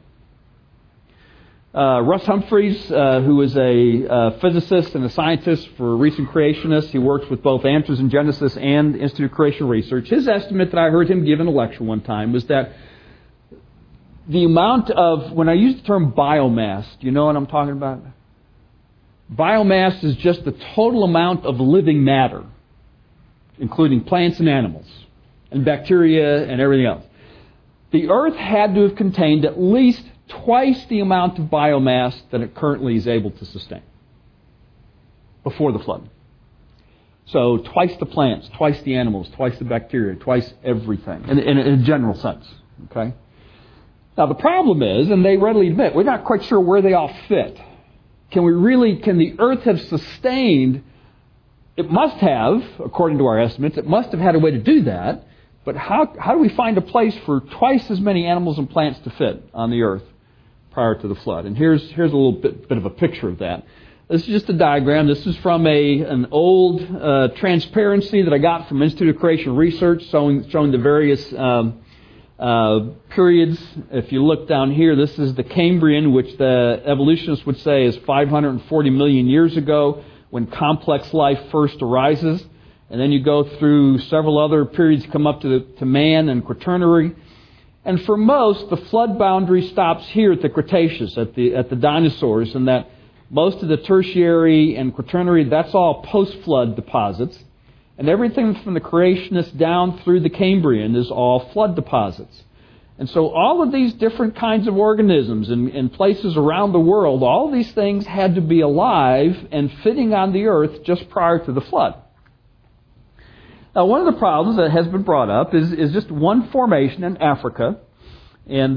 Russ Humphreys, who is a physicist and a scientist for recent creationists, he works with both Answers in Genesis and Institute of Creation Research. His estimate that I heard him give in a lecture one time was that the amount of, when I use the term biomass, do you know what I'm talking about? Biomass is just the total amount of living matter, including plants and animals, and bacteria and everything else. The earth had to have contained at least twice the amount of biomass that it currently is able to sustain before the flood. So twice the plants, twice the animals, twice the bacteria, twice everything, in a general sense. Okay. Now the problem is, and they readily admit, we're not quite sure where they all fit. Can the earth have sustained? It must have, according to our estimates, it must have had a way to do that. But how do we find a place for twice as many animals and plants to fit on the earth prior to the flood? And here's a little bit of a picture of that. This is just a diagram. This is from an old transparency that I got from Institute of Creation Research, showing the various periods. If you look down here, this is the Cambrian, which the evolutionists would say is 540 million years ago, when complex life first arises. And then you go through several other periods, come up to man and Quaternary. And for most, the flood boundary stops here at the Cretaceous, at the dinosaurs, and that most of the Tertiary and Quaternary, that's all post-flood deposits. And everything from the Creationists down through the Cambrian is all flood deposits. And so all of these different kinds of organisms in places around the world, all of these things had to be alive and fitting on the earth just prior to the flood. Now, one of the problems that has been brought up is just one formation in Africa. And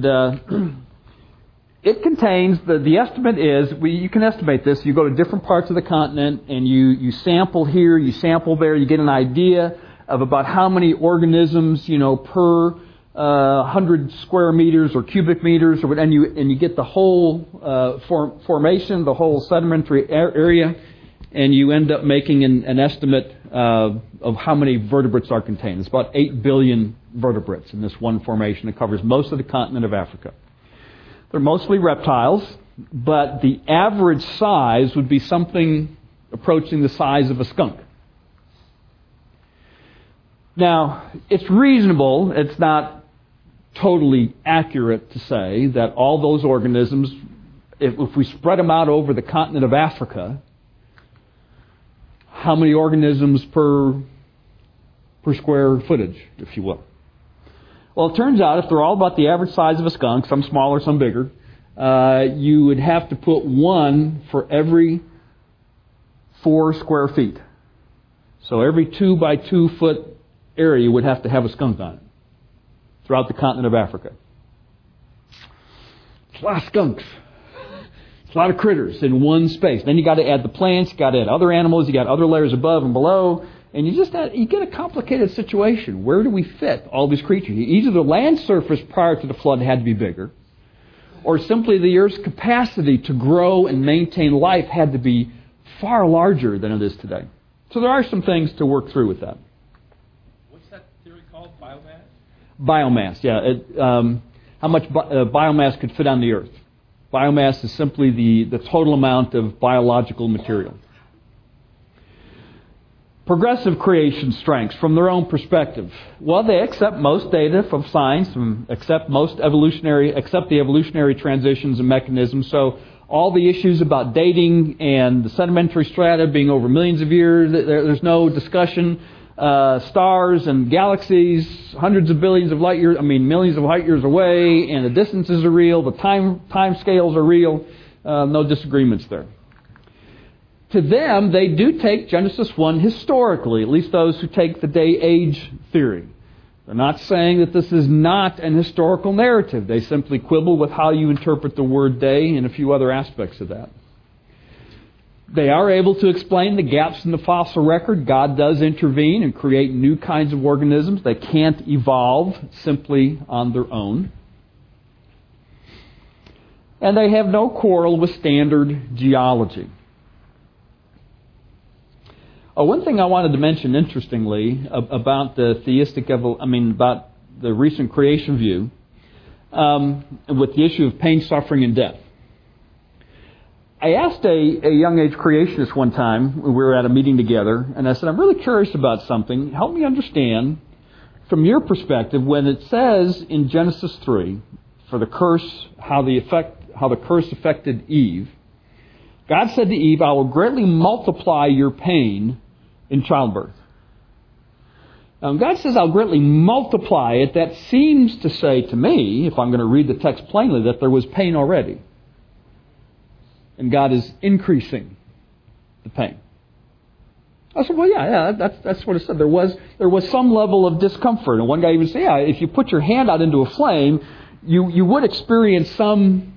it contains, the estimate is, you can estimate this, you go to different parts of the continent and you sample here, you sample there, you get an idea of about how many organisms, per 100 square meters or cubic meters, and you get the whole formation, the whole sedimentary area, and you end up making an estimate of how many vertebrates are contained. It's about 8 billion vertebrates in this one formation. It covers most of the continent of Africa. They're mostly reptiles, but the average size would be something approaching the size of a skunk. Now, it's reasonable, it's not totally accurate to say that all those organisms, if we spread them out over the continent of Africa, how many organisms per square footage, if you will. Well, it turns out if they're all about the average size of a skunk, some smaller, some bigger, you would have to put one for every 4 square feet. So every 2 by 2 foot area would have to have a skunk on it throughout the continent of Africa. It's a lot of skunks. It's a lot of critters in one space. Then you got to add the plants, you got to add other animals, you got other layers above and below, and you get a complicated situation. Where do we fit all these creatures? Either the land surface prior to the flood had to be bigger, or simply the Earth's capacity to grow and maintain life had to be far larger than it is today. So there are some things to work through with that. What's that theory called? Biomass? Biomass, yeah. How much biomass could fit on the Earth. Biomass is simply the total amount of biological material. Progressive creation strengths from their own perspective. Well, they accept most data from science, accept the evolutionary transitions and mechanisms. So all the issues about dating and the sedimentary strata being over millions of years, there's no discussion. Stars and galaxies, hundreds of billions of light years, millions of light years away, and the distances are real, the time scales are real. No disagreements there. To them, they do take Genesis 1 historically, at least those who take the day-age theory. They're not saying that this is not an historical narrative. They simply quibble with how you interpret the word day and a few other aspects of that. They are able to explain the gaps in the fossil record. God does intervene and create new kinds of organisms. They can't evolve simply on their own. And they have no quarrel with standard geology. One thing I wanted to mention, interestingly, about the about the recent creation view, with the issue of pain, suffering, and death. I asked a young age creationist one time, we were at a meeting together, and I said, I'm really curious about something. Help me understand, from your perspective, when it says in Genesis 3, for the curse, how the curse affected Eve, God said to Eve, I will greatly multiply your pain in childbirth. Now, when God says I'll greatly multiply it, that seems to say to me, if I'm going to read the text plainly, that there was pain already. And God is increasing the pain. I said, well, yeah, that's what it said. There was some level of discomfort. And one guy even said, yeah, if you put your hand out into a flame, you would experience some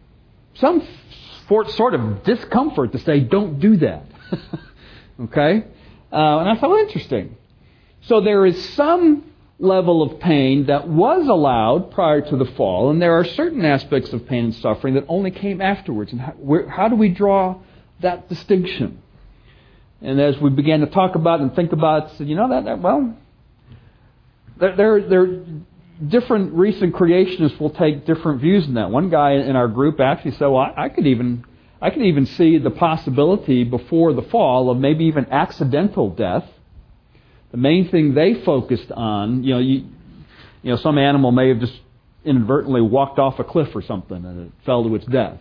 sort of discomfort to say, don't do that. Okay? And I thought, well, interesting. So there is some level of pain that was allowed prior to the fall, and there are certain aspects of pain and suffering that only came afterwards. And how do we draw that distinction? And as we began to talk about and think about, said, there different recent creationists will take different views in that. One guy in our group actually said, well, I could even see the possibility before the fall of maybe even accidental death. The main thing they focused on, some animal may have just inadvertently walked off a cliff or something and it fell to its death.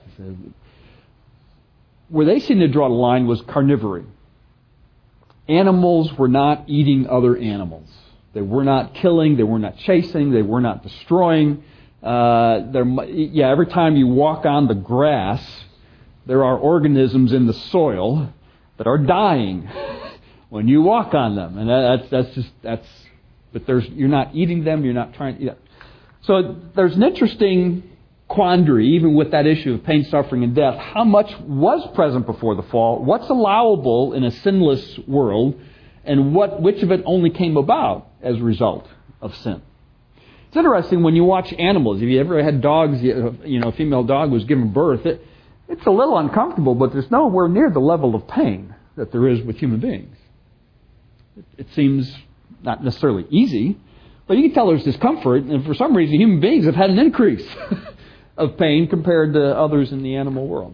Where they seemed to draw the line was carnivory. Animals were not eating other animals. They were not killing, they were not chasing, they were not destroying. Every time you walk on the grass, there are organisms in the soil that are dying when you walk on them, and you're not eating them. You're not trying. Yeah. So there's an interesting quandary, even with that issue of pain, suffering, and death. How much was present before the fall? What's allowable in a sinless world, and which of it only came about as a result of sin? It's interesting when you watch animals. If you ever had dogs, a female dog was given birth. It's a little uncomfortable, but there's nowhere near the level of pain that there is with human beings. It seems not necessarily easy, but you can tell there's discomfort, and for some reason human beings have had an increase of pain compared to others in the animal world.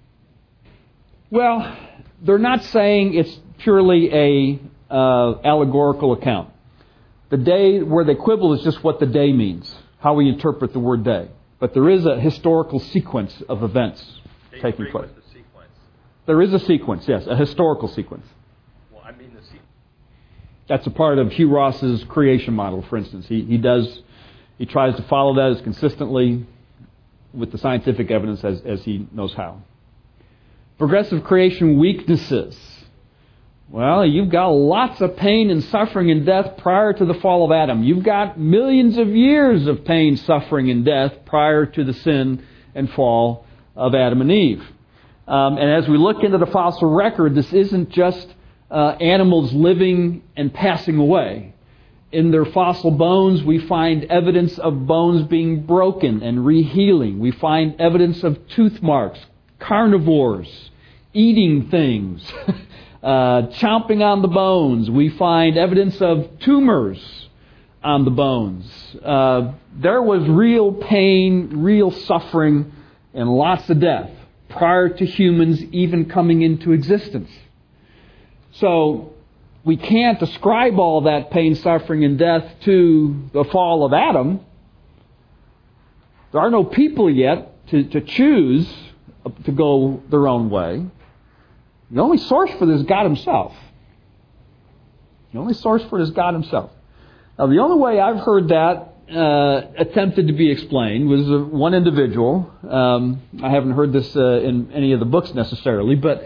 Well, they're not saying it's purely a allegorical account. The day where they quibble is just what the day means, how we interpret the word day. But there is a historical sequence of events taking place. With the sequence. There is a sequence, yes, a historical sequence. Well, I mean the sequence. That's a part of Hugh Ross's creation model, for instance. He tries to follow that as consistently with the scientific evidence as he knows how. Progressive creation weaknesses. Well, you've got lots of pain and suffering and death prior to the fall of Adam. You've got millions of years of pain, suffering, and death prior to the sin and fall of Adam and Eve. And as we look into the fossil record, this isn't just animals living and passing away. In their fossil bones, we find evidence of bones being broken and rehealing. We find evidence of tooth marks, carnivores, eating things, chomping on the bones. We find evidence of tumors on the bones. There was real pain, real suffering, and lots of death prior to humans even coming into existence. So we can't ascribe all that pain, suffering, and death to the fall of Adam. There are no people yet to choose to go their own way. The only source for this is God Himself. The only source for it is God Himself. Now, the only way I've heard that attempted to be explained was one individual. I haven't heard this in any of the books necessarily, but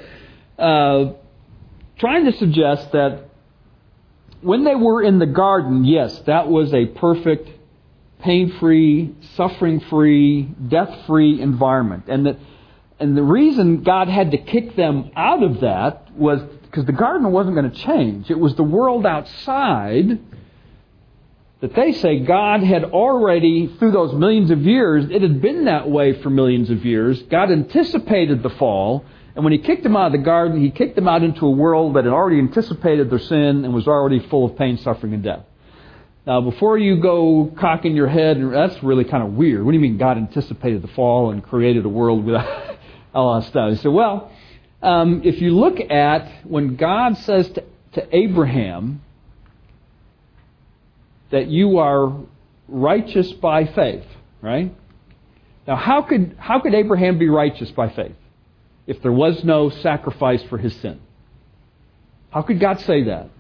trying to suggest that when they were in the garden, yes, that was a perfect, pain-free, suffering-free, death-free environment. And the reason God had to kick them out of that was because the garden wasn't going to change. It was the world outside that they say God had already, through those millions of years, it had been that way for millions of years. God anticipated the fall, and when He kicked them out of the garden, He kicked them out into a world that had already anticipated their sin and was already full of pain, suffering, and death. Now, before you go cocking your head, that's really kind of weird. What do you mean God anticipated the fall and created a world without all that stuff? So, well, if you look at when God says to Abraham that you are righteous by faith, right? Now, how could Abraham be righteous by faith if there was no sacrifice for his sin? How could God say that?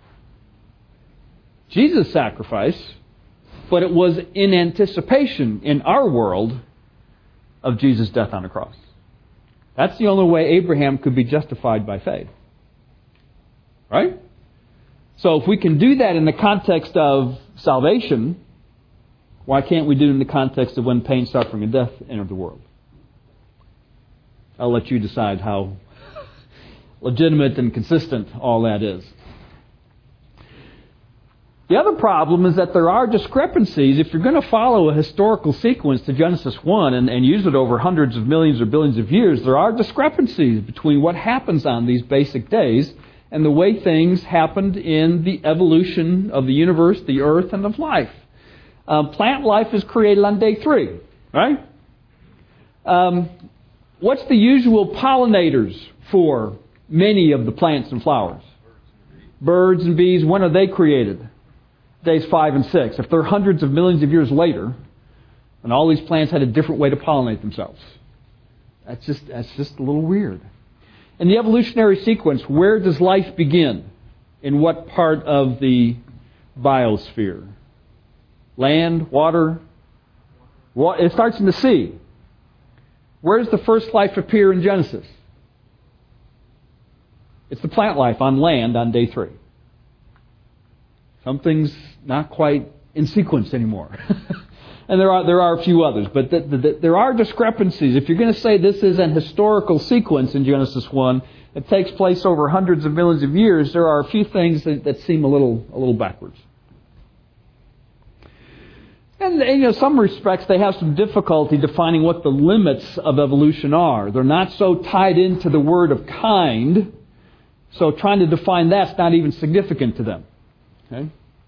Jesus' sacrifice, but it was in anticipation in our world of Jesus' death on the cross. That's the only way Abraham could be justified by faith. Right? So if we can do that in the context of salvation, why can't we do it in the context of when pain, suffering, and death entered the world? I'll let you decide how legitimate and consistent all that is. The other problem is that there are discrepancies. If you're going to follow a historical sequence to Genesis 1 and use it over hundreds of millions or billions of years, there are discrepancies between what happens on these basic days and the way things happened in the evolution of the universe, the earth, and of life. Plant life is created on day 3, right? What's the usual pollinators for many of the plants and flowers? Birds and bees. When are they created? Days 5 and 6. If they're hundreds of millions of years later, and all these plants had a different way to pollinate themselves, that's just a little weird. In the evolutionary sequence, where does life begin? In what part of the biosphere? Land, water? It starts in the sea. Where does the first life appear in Genesis? It's the plant life on land on day 3. Something's not quite in sequence anymore. And there are a few others, but there are discrepancies. If you're going to say this is an historical sequence in Genesis 1, it takes place over hundreds of millions of years, there are a few things that seem a little backwards. And in some respects, they have some difficulty defining what the limits of evolution are. They're not so tied into the word of kind, so trying to define that's not even significant to them. Okay?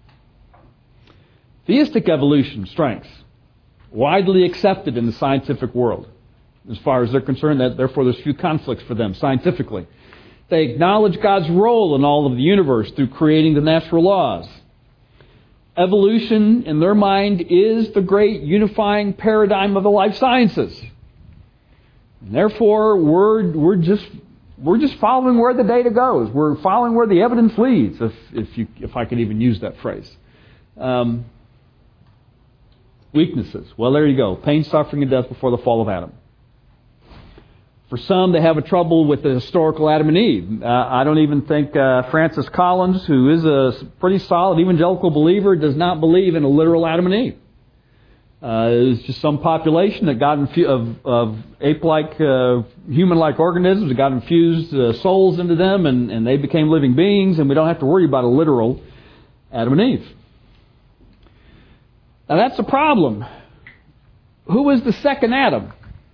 Theistic evolution strengths, widely accepted in the scientific world. As far as they're concerned, therefore there's few conflicts for them scientifically. They acknowledge God's role in all of the universe through creating the natural laws. Evolution, in their mind, is the great unifying paradigm of the life sciences. And therefore, we're just following where the data goes. We're following where the evidence leads, if I could even use that phrase. Weaknesses. Well, there you go. Pain, suffering, and death before the fall of Adam. For some, they have a trouble with the historical Adam and Eve. I don't even think Francis Collins, who is a pretty solid evangelical believer, does not believe in a literal Adam and Eve. It's just some population that got of ape-like, human-like organisms that got infused souls into them, and they became living beings, and we don't have to worry about a literal Adam and Eve. Now that's a problem. Who was the second Adam?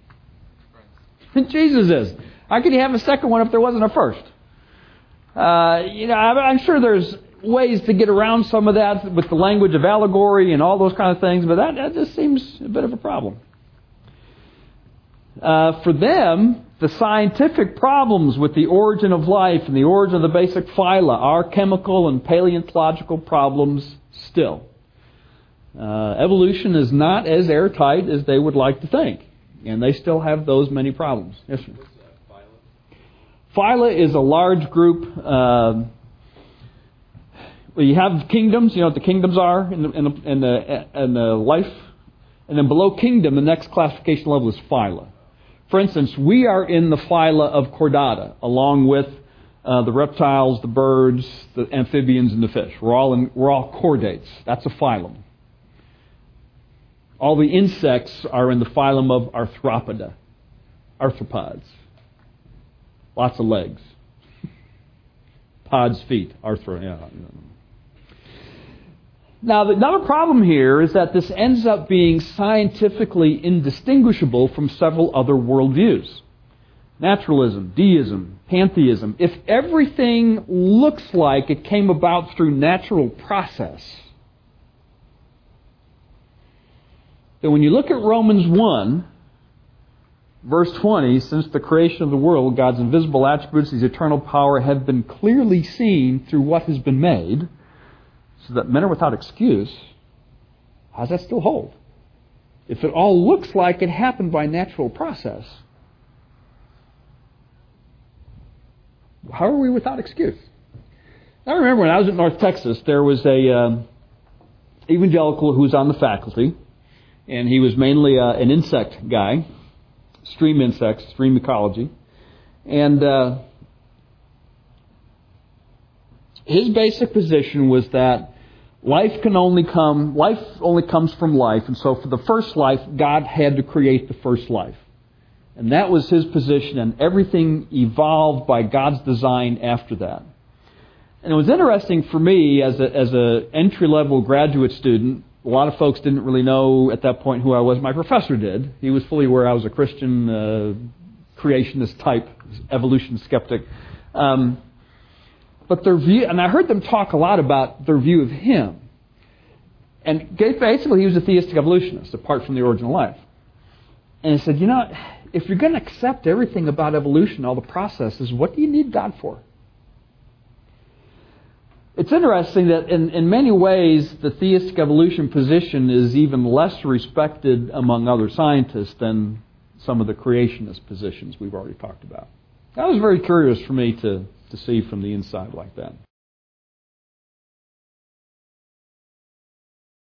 Jesus is. How could you have a second one if there wasn't a first? I'm sure there's ways to get around some of that with the language of allegory and all those kind of things, but that just seems a bit of a problem. For them, The scientific problems with the origin of life and the origin of the basic phyla are chemical and paleontological problems still. Evolution is not as airtight as they would like to think. And they still have those many problems. Yes, sir? What's phyla? Phyla is a large group. Well, you have kingdoms. You know what the kingdoms are in the life. And then below kingdom, the next classification level is phyla. For instance, we are in the phyla of Chordata, along with the reptiles, the birds, the amphibians, and the fish. We're all chordates. That's a phylum. All the insects are in the phylum of Arthropoda, arthropods. Lots of legs. Pods, feet. Yeah. Now, another problem here is that this ends up being scientifically indistinguishable from several other worldviews. Naturalism, deism, pantheism. If everything looks like it came about through natural process, then when you look at Romans 1, verse 20, since the creation of the world, God's invisible attributes, His eternal power have been clearly seen through what has been made, so that men are without excuse, how does that still hold? If it all looks like it happened by natural process, how are we without excuse? I remember when I was at North Texas, there was a evangelical who was on the faculty, and he was mainly an insect guy, stream insects, stream ecology. And his basic position was that life only comes from life, and so for the first life, God had to create the first life. And that was his position, and everything evolved by God's design after that. And it was interesting for me as a entry-level graduate student. A lot of folks didn't really know at that point who I was. My professor did. He was fully aware I was a Christian creationist type, evolution skeptic. But their view, and I heard them talk a lot about their view of him. And basically he was a theistic evolutionist, apart from the origin of life. And he said, if you're going to accept everything about evolution, all the processes, what do you need God for? It's interesting that in many ways the theistic evolution position is even less respected among other scientists than some of the creationist positions we've already talked about. That was very curious for me to see from the inside like that.